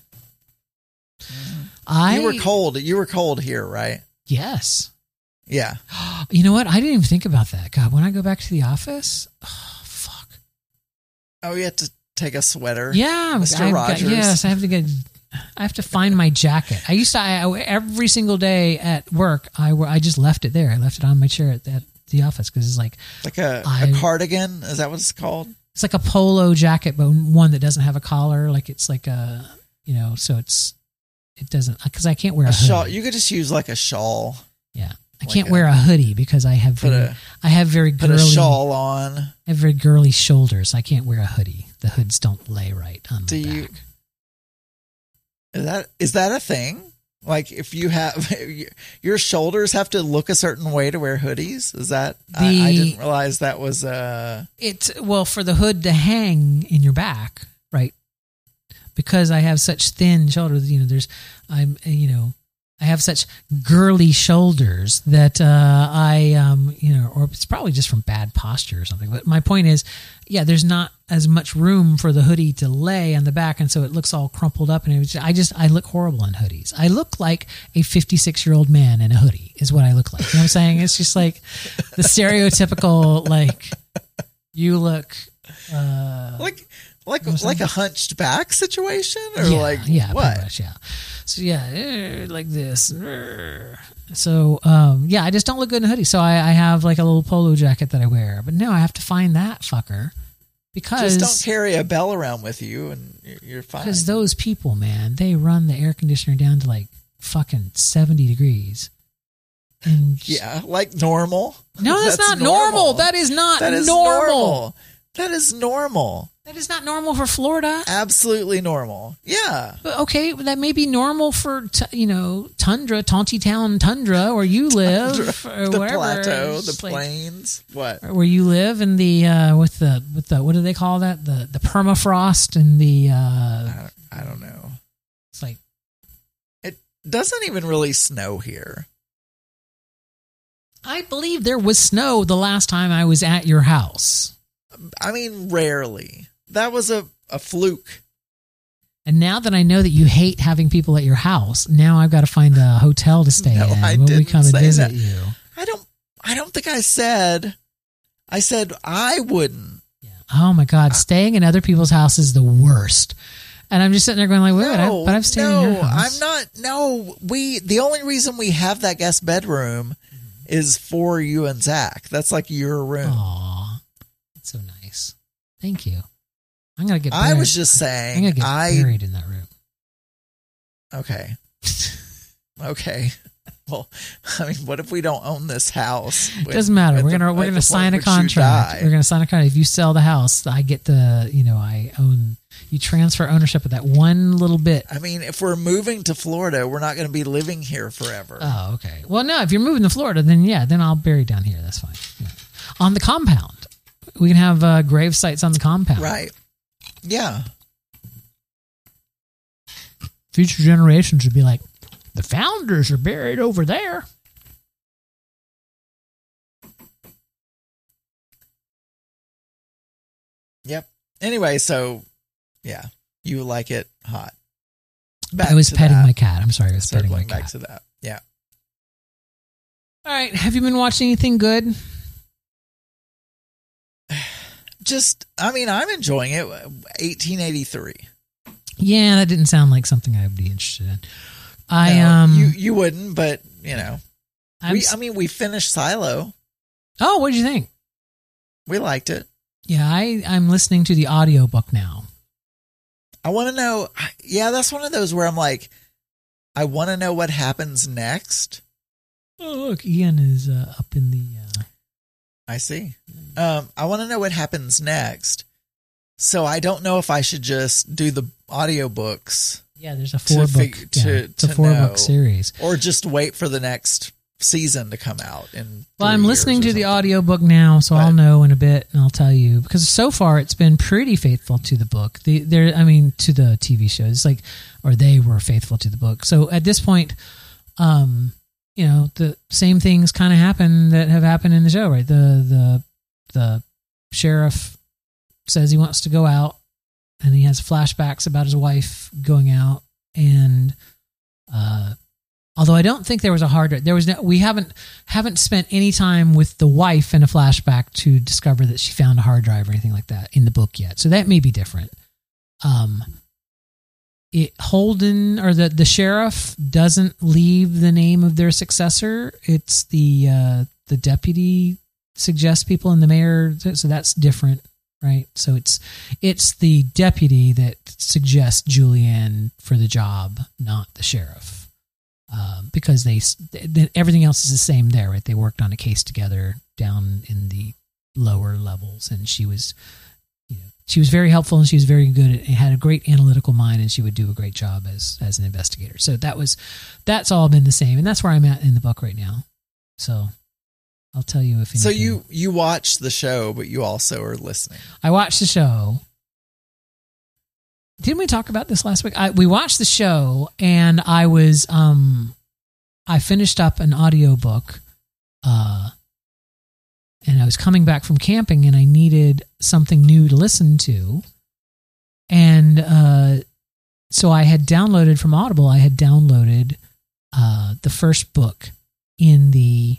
I You were cold. You were cold here, right? Yes. Yeah. You know what? I didn't even think about that. God, when I go back to the office, oh fuck. Oh, you have to take a sweater. Yeah, Mister I've got- Rogers. yes, I have to get. I have to find my jacket. I used to I, I- every single day at work. I were- I just left it there. I left it on my chair at, at the office because it's like Like a, I- a cardigan. Is that what it's called? it's like a polo jacket, but one that doesn't have a collar. Like it's like a you know, so it's it doesn't because I can't wear a, A hoodie. shawl. You could just use like a shawl. Yeah, I like can't a- wear a hoodie because I have Put very, a I have very put girly a shawl on. I have very girly shoulders. I can't wear a hoodie. The hoods don't lay right on my Do you- back. Is that is that a thing? Like if you have your shoulders have to look a certain way to wear hoodies. Is that The, I, I didn't realize that was uh it's well for the hood to hang in your back, right? Because I have such thin shoulders, you know, there's I'm you know, I have such girly shoulders that uh, I, um, you know, or it's probably just from bad posture or something. But my point is, yeah, there's not as much room for the hoodie to lay on the back, and so it looks all crumpled up. And it was, I just, I look horrible in hoodies. I look like a fifty-six-year-old man in a hoodie is what I look like. You know what I'm saying? It's just like the stereotypical, like, you look... Uh, like... Like like a hunched back situation, or yeah, like yeah, what? Pretty much, yeah. So yeah, eh, like this. So um, yeah, I just don't look good in a hoodie. So I, I have like a little polo jacket that I wear, but no, I have to find that fucker because just don't carry a bell around with you, and you're, you're fine. Because those people, man, they run the air conditioner down to like fucking seventy degrees. And yeah, like normal. No, that's, that's not normal. normal. That is not that is normal. normal. That is normal. That is not normal for Florida. Absolutely normal. Yeah. But okay, that may be normal for t- you know Tundra, Tontitown Tundra, where you live, Tundra, or the wherever, plateau, the like, plains. What? Where you live in the uh, with the with the what do they call that? The the permafrost and the. Uh, I, I don't know. It's like it doesn't even really snow here. I believe there was snow the last time I was at your house. I mean, rarely. That was a, a fluke. And now that I know that you hate having people at your house, now I've got to find a hotel to stay no, in I when we come and visit that. you. I don't. I don't think I said. I said I wouldn't. Yeah. Oh my God, staying in other people's house is the worst. And I'm just sitting there going like, wait, no, I, but I'm staying no, in your house. I'm not. No, we. The only reason we have that guest bedroom mm-hmm. is for you and Zach. That's like your room. Aw, that's so nice. Thank you. I'm gonna get. Buried. I was just saying. I'm gonna get I, buried in that room. Okay. Okay. Well, I mean, what if we don't own this house? It doesn't matter. We're gonna we're gonna sign a contract. We're gonna sign a contract. If you sell the house, I get the. You know, I own. You transfer ownership of that one little bit. I mean, if we're moving to Florida, we're not going to be living here forever. Oh, okay. Well, no. If you're moving to Florida, then yeah, then I'll bury down here. That's fine. Yeah. On the compound, we can have uh, grave sites on the compound. Right. Yeah. Future generations would be like, the founders are buried over there. Yep. Anyway, so yeah, you like it hot. Back I was petting that. my cat. I'm sorry, I was Circling petting my cat. Back to that. Yeah. All right. Have you been watching anything good? Just, I mean, I'm enjoying it. eighteen eighty-three. Yeah, that didn't sound like something I would be interested in. I no, um, you you wouldn't, but you know, I'm we. s- I mean, we finished Silo. Oh, what did you think? We liked it. Yeah, I I'm listening to the audiobook now. I want to know. Yeah, that's one of those where I'm like, I want to know what happens next. Oh, look, Ian is uh, up in the. Uh, I see. Um, I want to know what happens next. So I don't know if I should just do the audiobooks. Yeah, there's a four book. Fig- yeah, to, it's a to four know, book series. or just wait for the next season to come out. In well, I'm listening to something. the audiobook now, so but, I'll know in a bit, and I'll tell you because so far it's been pretty faithful to the book. The there, I mean, to the T V show. It's like, or they were faithful to the book. So at this point, um, you know, the same things kind of happen that have happened in the show, right? The the the sheriff says he wants to go out, and he has flashbacks about his wife going out. And uh, although I don't think there was a hard, there was no, we haven't haven't spent any time with the wife in a flashback to discover that she found a hard drive or anything like that in the book yet. So that may be different. Um, it Holden or the the sheriff doesn't leave the name of their successor. It's the uh, the deputy suggests people in the mayor. So that's different. Right. So it's it's the deputy that suggests Julianne for the job, not the sheriff, um, because they, they everything else is the same there. Right. They worked on a case together down in the lower levels, and she was, you know, she was very helpful, and she was very good at, had a great analytical mind, and she would do a great job as as an investigator. So that was that's all been the same, and that's where I'm at in the book right now. So I'll tell you if anything. So you you watch the show, but you also are listening. I watched the show. Didn't we talk about this last week? I, we watched the show, and I was um, I finished up an audiobook, uh, and I was coming back from camping, and I needed something new to listen to, and uh, so I had downloaded from Audible. I had downloaded uh, the first book in the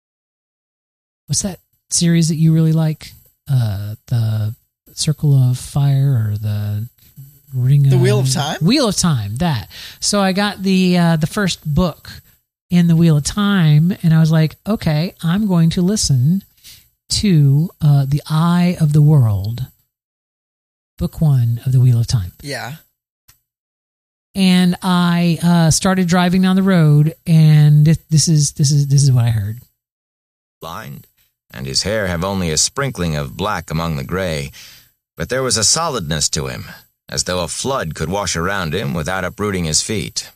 what's that series that you really like? Uh, the Circle of Fire or the Ring The of, Wheel of Time? Wheel of Time, that. So I got the uh, the first book in the Wheel of Time, and I was like, okay, I'm going to listen to uh, The Eye of the World, book one of the Wheel of Time. Yeah. And I uh, started driving down the road, and this is this is this is what I heard. Blind, and his hair have only a sprinkling of black among the gray, but there was a solidness to him, as though a flood could wash around him without uprooting his feet.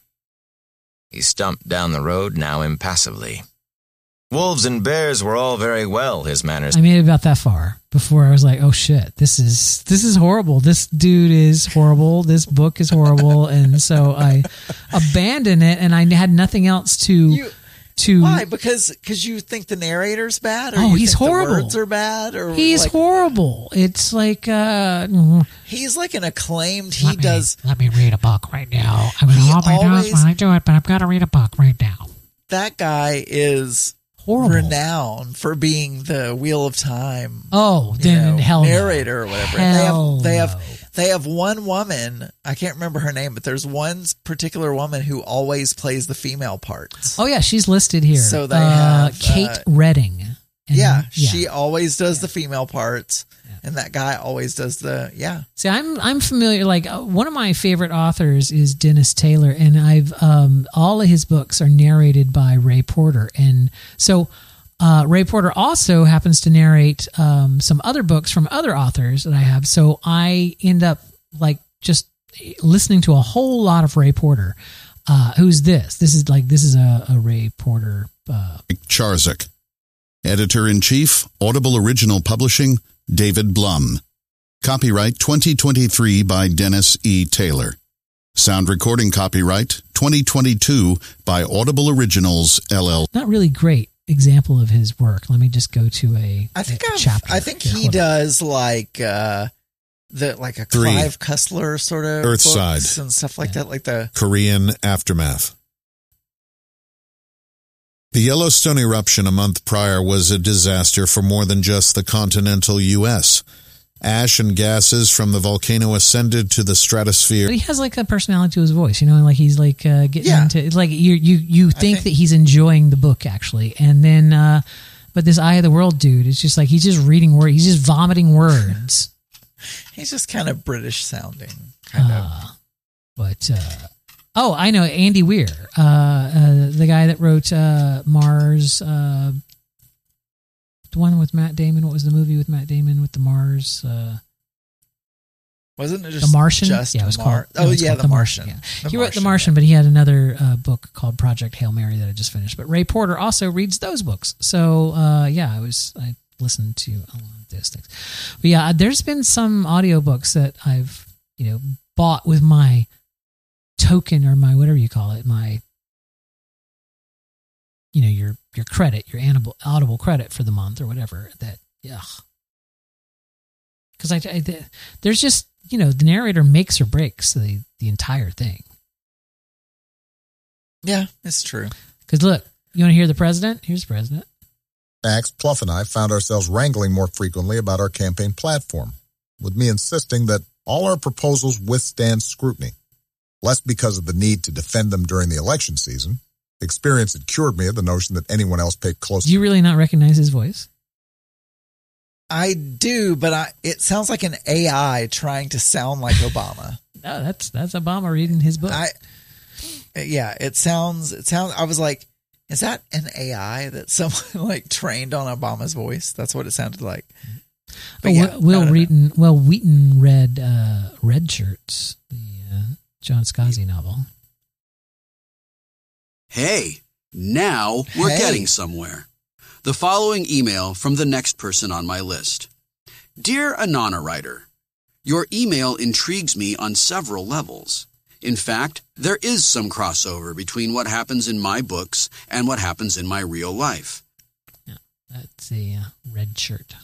He stumped down the road, now impassively. Wolves and bears were all very well, his manners. I made it about that far before I was like, oh shit, this is this is horrible. This dude is horrible. This book is horrible. And so I abandoned it, and I had nothing else to... You, to why? Because because you think the narrator's bad? Or Oh, you he's think horrible. The words are bad? Or He's like, horrible. It's like... Uh, He's like an acclaimed... He let me, does... Let me read a book right now. I'm going to He hold my nose always- when I do it, but I've got to read a book right now. That guy is... Horrible. renowned for being the Wheel of Time Oh, you then know, hell no. narrator or whatever. Hell they have they no. have they have one woman, I can't remember her name, but there's one particular woman who always plays the female parts. Oh yeah, she's listed here. So they uh, have, Kate uh, Redding. And- yeah, she always does the female parts, Yeah. and that guy always does the yeah. See, I'm I'm familiar. Like uh, one of my favorite authors is Dennis Taylor, and I've um, all of his books are narrated by Ray Porter, and so uh, Ray Porter also happens to narrate um, some other books from other authors that I have. So I end up like just listening to a whole lot of Ray Porter. Uh, who's this? This is like this is a, a Ray Porter. Uh, Charzak. Editor-in-Chief, Audible Original Publishing, David Blum. Copyright twenty twenty-three by Dennis E. Taylor. Sound recording copyright twenty twenty-two by Audible Originals, L L C. not really great example of his work. Let me just go to a, I think a I've, chapter. I think Here, he hold on. does like uh the like a Three. Clive Cussler sort of Earthside. books and stuff like that, like the Korean Aftermath. The Yellowstone eruption a month prior was a disaster for more than just the continental U S. Ash and gases from the volcano ascended to the stratosphere. But he has like a personality to his voice, you know, like he's like uh, getting Yeah. into like you you you think, think- that he's enjoying the book actually, and then uh, but this Eye of the World dude, it's just like he's just reading words, he's just vomiting words. he's just kind of British sounding, kind of. Uh, but uh, oh, I know Andy Weir, uh, uh, the guy that wrote uh, Mars, uh, the one with Matt Damon. What was the movie with Matt Damon with the Mars? Uh, Wasn't it just the Martian? Just yeah, it was Mar- called. Oh it was yeah, called the Martian. Yeah. The he wrote The Martian, Martian, yeah. but he had another uh, book called Project Hail Mary that I just finished. But Ray Porter also reads those books. So uh, yeah, I was I listened to a lot of those things. But yeah, there's been some audiobooks that I've you know bought with my token or my whatever you call it, my you know your your credit, your Audible Audible credit for the month or whatever. That yeah, because I, I there's just you know the narrator makes or breaks the the entire thing. Yeah, it's true. Because look, you want to hear the president? Here's the president. Max, Pluff, and I found ourselves wrangling more frequently about our campaign platform, with me insisting that all our proposals withstand scrutiny, less because of the need to defend them during the election season. The experience had cured me of the notion that anyone else paid close Do you really not recognize his voice? I do, but I, it sounds like an A I trying to sound like Obama. No, that's that's Obama reading his book. I, yeah, it sounds. It sounds. I was like, is that an A I that someone like trained on Obama's voice? That's what it sounded like. But Oh, yeah, Will- Will no, no, no. Wheaton. Well, Wheaton read uh, Red Shirts, the uh, John Scalzi novel. Hey, now we're Hey. getting somewhere. The following email from the next person on my list. Dear Anana Writer, your email intrigues me on several levels. In fact, there is some crossover between what happens in my books and what happens in my real life. That's a uh, Red Shirt.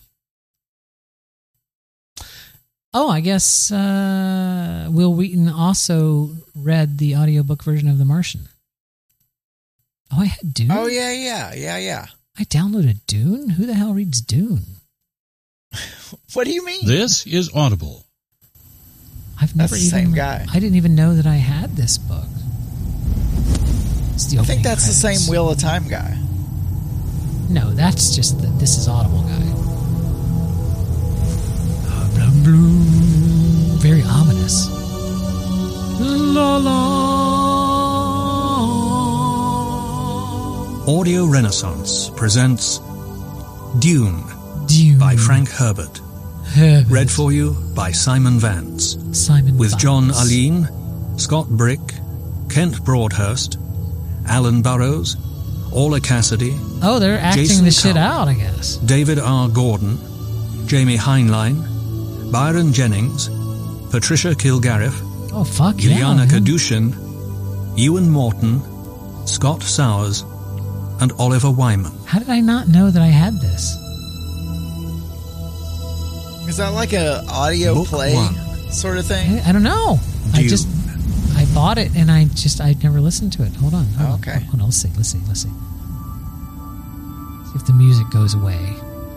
Oh, I guess uh, Will Wheaton also read the audiobook version of The Martian. Oh, I had Dune? Oh yeah, yeah, yeah, yeah. I downloaded Dune? Who the hell reads Dune? What do you mean? This is Audible. I've never That's the even. same guy. I didn't even know that I had this book. It's the I opening think that's the credits. same Wheel of Time guy. No, that's just the This Is Audible guy. Blah, blah, blah. Very ominous. La la. Audio Renaissance presents Dune Dune. by Frank Herbert. Herbert. Read for you by Simon Vance. Simon With Vance. John Aline, Scott Brick, Kent Broadhurst, Alan Burrows, Orla Cassidy, Oh, they're acting Jason the shit Cowell. out, I guess. David R. Gordon, Jamie Heinlein, Byron Jennings, Patricia Kilgariff, Oh, fuck Ilyana yeah. Kadushin, Ewan Morton, Scott Sowers, and Oliver Wyman. How did I not know that I had this? Is that like a audio Book play one. sort of thing? I, I don't know. I Dune. just I bought it and I just I never listened to it. Hold on. Hold Oh, on, okay. Hold on. Let's see. Let's see. Let's see. See if the music goes away.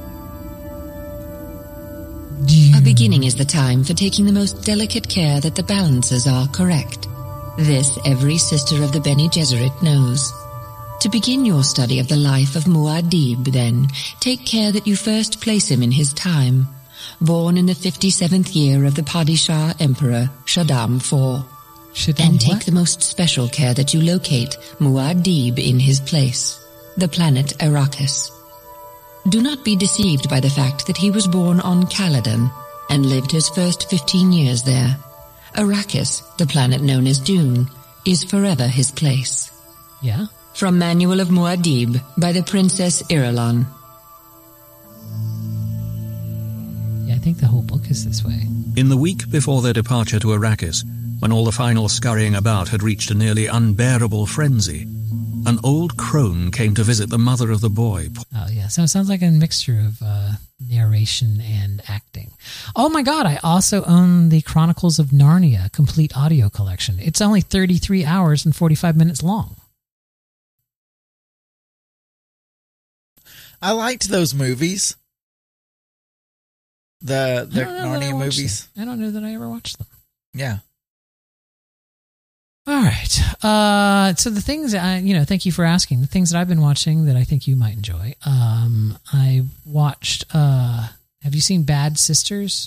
A beginning is the time for taking the most delicate care that the balances are correct. This every sister of the Bene Gesserit knows. To begin your study of the life of Muad'Dib, then, take care that you first place him in his time. Born in the fifty-seventh year of the Padishah Emperor, Shaddam the fourth. Should Then I take what? the most special care that you locate Muad'Dib in his place, the planet Arrakis. Do not be deceived by the fact that he was born on Caladan and lived his first fifteen years there. Arrakis, the planet known as Dune, is forever his place. Yeah. From Manual of Muad'Dib by the Princess Irulan. Yeah, I think the whole book is this way. In the week before their departure to Arrakis, when all the final scurrying about had reached a nearly unbearable frenzy, an old crone came to visit the mother of the boy. Oh yeah. So it sounds like a mixture of uh, narration and acting. Oh my god! I also own the Chronicles of Narnia complete audio collection. It's only thirty-three hours and forty-five minutes long. I liked those movies. The the I don't know that I Narnia watched movies. them. I don't know that I ever watched them. Yeah. All right. Uh, so the things I, you know, thank you for asking. The things that I've been watching that I think you might enjoy. Um, I watched. Uh, have you seen Bad Sisters?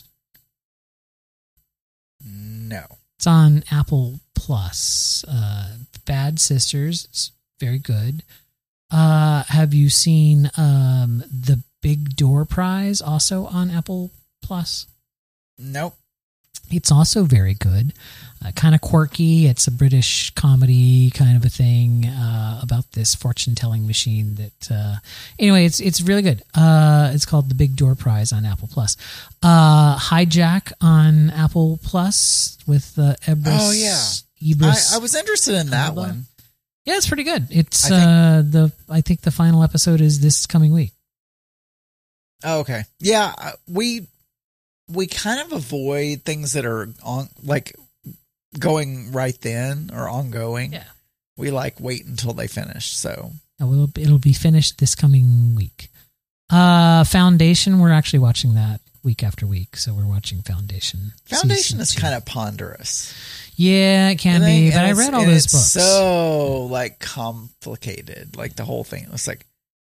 No. It's on Apple Plus. Uh, Bad Sisters. It's very good. Uh, have you seen um, The Big Door Prize? Also on Apple Plus. Nope. It's also very good. Uh, kind of quirky. It's a British comedy kind of a thing uh, about this fortune-telling machine that... Uh, anyway, it's it's really good. Uh, it's called The Big Door Prize on Apple Plus. Uh, Hijack on Apple Plus with uh, Ebris. Oh, yeah. Ibris. I, I was interested in that Elba. one. Yeah, it's pretty good. It's I think- uh, the I think the final episode is this coming week. Oh, okay. Yeah, uh, we we kind of avoid things that are on like going right then or ongoing. Yeah. We like wait until they finish. So Uh, It'll, it'll be finished this coming week. Uh, Foundation, we're actually watching that week after week. So we're watching Foundation. Foundation is kind of ponderous. Yeah, it can And be. they- But and I it's- read all and those it's books. So like complicated, like the whole thing. It's like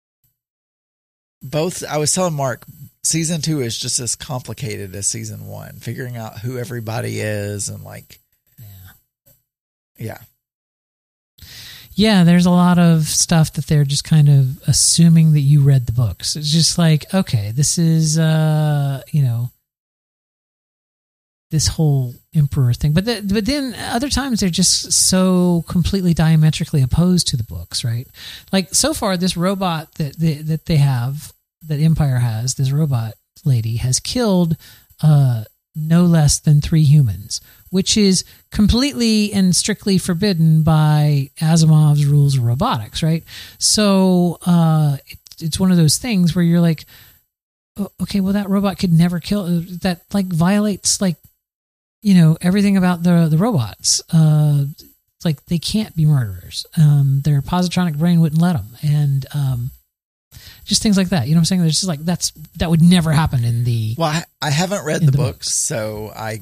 both. I was telling Mark, season two is just as complicated as season one. Figuring out who everybody is and like, Yeah. yeah. Yeah, there's a lot of stuff that they're just kind of assuming that you read the books. It's just like, okay, this is, uh, you know, this whole emperor thing. But the, but then other times they're just so completely diametrically opposed to the books, right? Like so far, this robot that they, that they have, that Empire has, this robot lady has killed uh, no less than three humans, which is completely and strictly forbidden by Asimov's rules of robotics, right? So uh, it, it's one of those things where you're like, oh, okay, well, that robot could never kill. That like violates like, you know, everything about the the robots. Uh, like they can't be murderers. Um, their positronic brain wouldn't let them, and um, just things like that. You know what I'm saying? There's just like that's that would never happen in the. Well, I, I haven't read the, the books, books. so I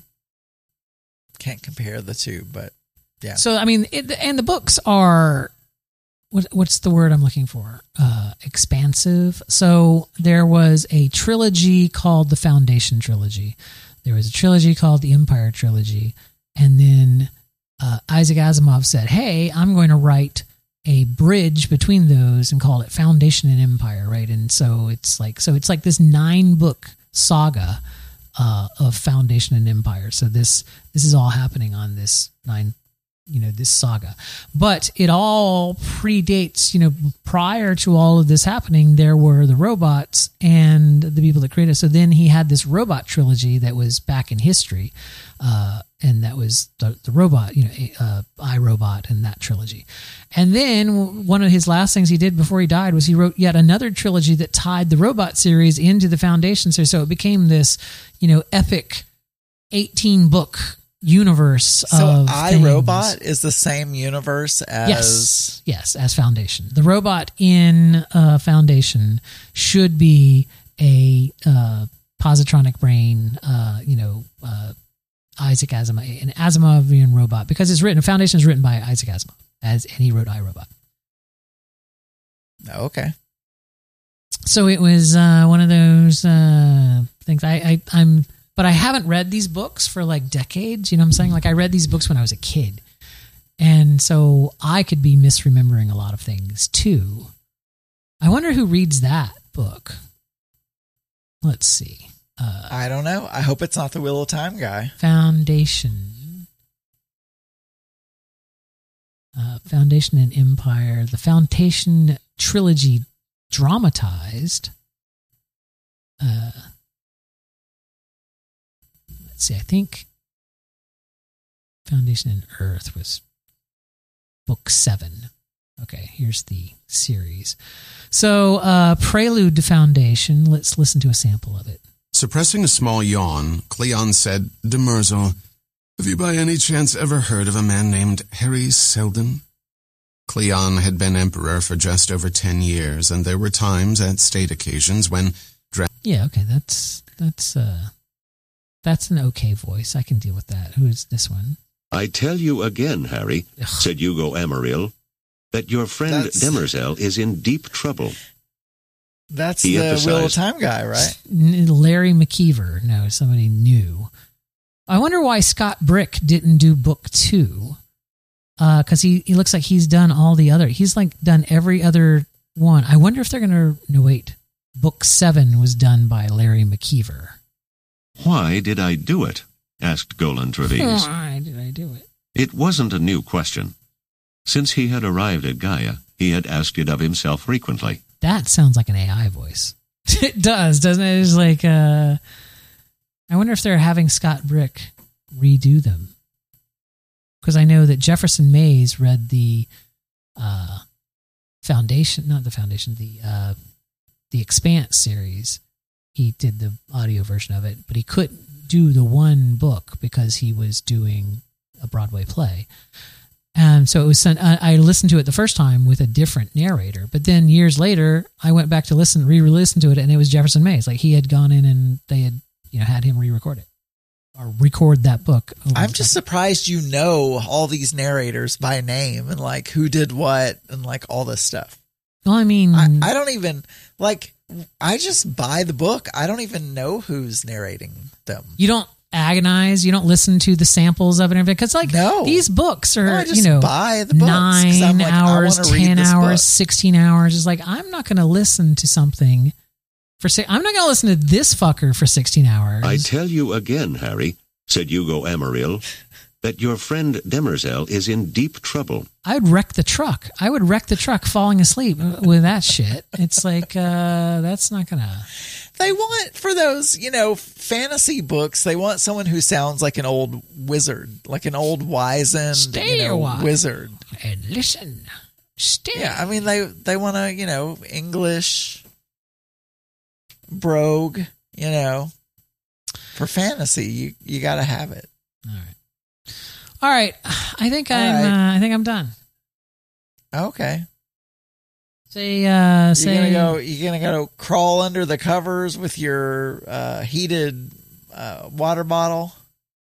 can't compare the two. But yeah. So I mean, it, and the books are what what's the word I'm looking for? Uh, expansive. So there was a trilogy called the Foundation Trilogy. There was a trilogy called the Empire Trilogy, and then uh, Isaac Asimov said, "Hey, I'm going to write a bridge between those and call it Foundation and Empire." Right, and so it's like so it's like this nine book saga uh, of Foundation and Empire. So this this is all happening on this nine, you know, this saga, but it all predates. You know, prior to all of this happening, there were the robots and the people that created it. So then he had this robot trilogy that was back in history, uh, and that was the, the robot, you know, uh, iRobot and that trilogy. And then one of his last things he did before he died was he wrote yet another trilogy that tied the robot series into the Foundation series. So it became this, you know, epic eighteen book universe. So of iRobot things. is the same universe as yes, yes, as Foundation. The robot in uh, Foundation should be a uh, positronic brain, uh, you know, uh, Isaac Asimov, an Asimovian robot, because it's written. Foundation is written by Isaac Asimov, as and he wrote iRobot. Okay. So it was uh, one of those uh, things. I, I I'm. But I haven't read these books for like decades. You know what I'm saying? Like I read these books when I was a kid. And so I could be misremembering a lot of things too. I wonder who reads that book. Let's see. Uh, I don't know. I hope it's not the Wheel of Time guy. Foundation. Uh, Foundation and Empire. The Foundation trilogy dramatized. Uh, See, I think Foundation and Earth was book seven. Okay, here's the series. So, uh, Prelude to Foundation. Let's listen to a sample of it. Suppressing a small yawn, Cleon said, "Demerzel, have you by any chance ever heard of a man named Harry Seldon?" Cleon had been emperor for just over ten years, and there were times at state occasions when... Dra- yeah, okay, that's... that's uh. That's an okay voice. I can deal with that. Who is this one? I tell you again, Harry, Ugh. said Hugo Amaril, that your friend That's- Demerzel is in deep trouble. That's He the emphasized- Wheel of Time guy, right? Larry McKeever. No, somebody new. I wonder why Scott Brick didn't do book two. Because uh, he, he looks like he's done all the other... He's like done every other one. I wonder if they're going to... No, wait. Book seven was done by Larry McKeever. Why did I do it? Asked Golan Treves. Why did I do it? It wasn't a new question. Since he had arrived at Gaia, he had asked it of himself frequently. That sounds like an A I voice. It does, doesn't it? It's like, uh, I wonder if they're having Scott Brick redo them. Because I know that Jefferson Mays read the uh, Foundation, not the Foundation, the uh, the Expanse series. He did the audio version of it, but he couldn't do the one book because he was doing a Broadway play. And so it was. I listened to it the first time with a different narrator, but then years later, I went back to listen, re-listen to it, and it was Jefferson Mays. Like he had gone in and they had, you know, had him re-record it or record that book. I'm just surprised you know all these narrators by name and like who did what and like all this stuff. Well, I mean, I, I don't even like. I just buy the book. I don't even know who's narrating them. You don't. agonize. You don't listen to the samples of it and everything. Because, like, No. these books are, No, I just you know, buy the books, 'cause I'm nine like, I hours, wanna read ten this hours, book. sixteen hours. It's like, I'm not going to listen to something for si- I'm not going to listen to this fucker for sixteen hours. I tell you again, Harry, said Hugo Amaril, that your friend Demerzel is in deep trouble. I would wreck the truck. I would wreck the truck falling asleep with that shit. It's like, uh, that's not going to. They want, for those, you know, fantasy books, they want someone who sounds like an old wizard, like an old wizened, Stay you a know, while. wizard. And listen. Stay. Yeah, I mean, they, they want to, you know, English brogue, you know. For fantasy, you, you got to have it. All right. All right. I think All I'm. right. Uh, I think I'm done. Okay. Say. Uh, You're say. gonna go. You're gonna go crawl under the covers with your uh, heated uh, water bottle.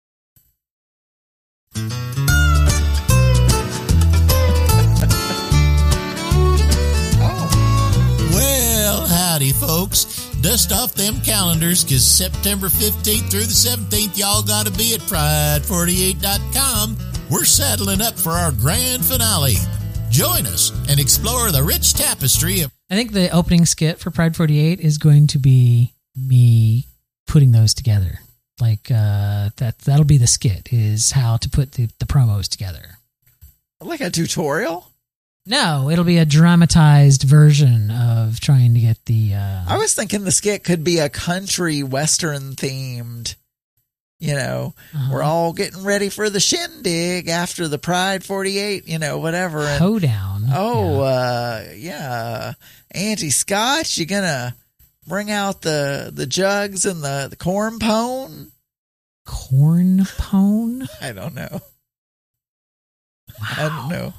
Well, howdy, folks. Dust off them calendars, because September fifteenth through the seventeenth, y'all got to be at pride forty-eight dot com. We're saddling up for our grand finale. Join us and explore the rich tapestry of... I think the opening skit for Pride forty-eight is going to be me putting those together. Like, uh, that, that'll be the skit, is how to put the, the promos together. Like a tutorial? No, it'll be a dramatized version of trying to get the... Uh, I was thinking the skit could be a country western themed. You know, Uh-huh. we're all getting ready for the shindig after the Pride forty-eight, you know, whatever. And, hoedown. oh, uh, yeah. Auntie Scotch, you gonna bring out the, the jugs and the, the corn pone? Corn pone? I don't know. Wow. I don't know.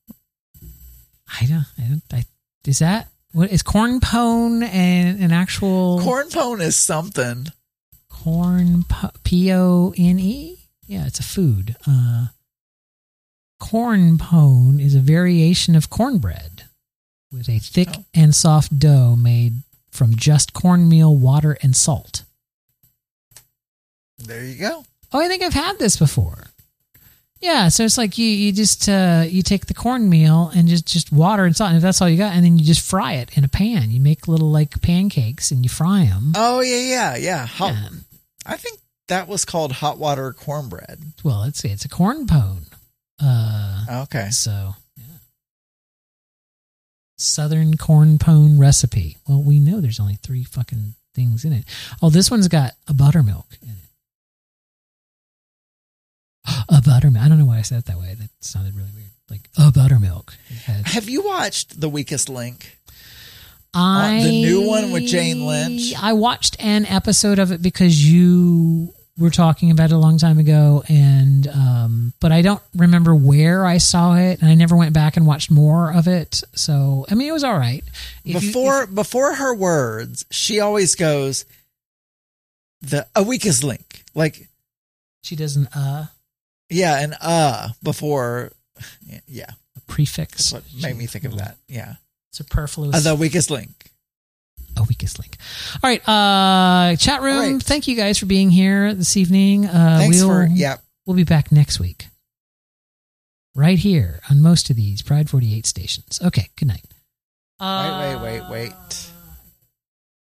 I don't, I don't, I, is that, what is corn pone and an actual Corn pone is something. corn, po- P O N E? Yeah, it's a food. Uh, corn pone is a variation of cornbread with a thick Oh. and soft dough made from just cornmeal, water, and salt. There you go. Oh, I think I've had this before. Yeah, so it's like you, you just uh, you take the cornmeal and just, just water and salt, and if that's all you got, and then you just fry it in a pan. You make little like pancakes and you fry them. Oh, yeah, yeah, yeah. Hot, Yeah. I think that was called hot water cornbread. Well, let's see, it's a corn pone. Uh, Okay. so yeah, Southern corn pone recipe. Well, we know there's only three fucking things in it. Oh, this one's got a buttermilk in it. A buttermilk. I don't know why I said it that way. That sounded really weird. Like a buttermilk. It had- Have you watched The Weakest Link? I the new one with Jane Lynch? I watched an episode of it because you were talking about it a long time ago, and um, but I don't remember where I saw it, and I never went back and watched more of it. So I mean, it was all right. If you- Before if- before her words, she always goes the a weakest link. Like she does an uh yeah, an uh before yeah. a prefix. That's what made me think of that. Yeah. Superfluous. Uh, the weakest link. A weakest link. All right, uh, chat room. All right. Thank you guys for being here this evening. Uh, Thanks we'll, for yeah. We'll be back next week, right here on most of these Pride forty-eight stations. Okay, good night. Uh, Wait, wait, wait, wait.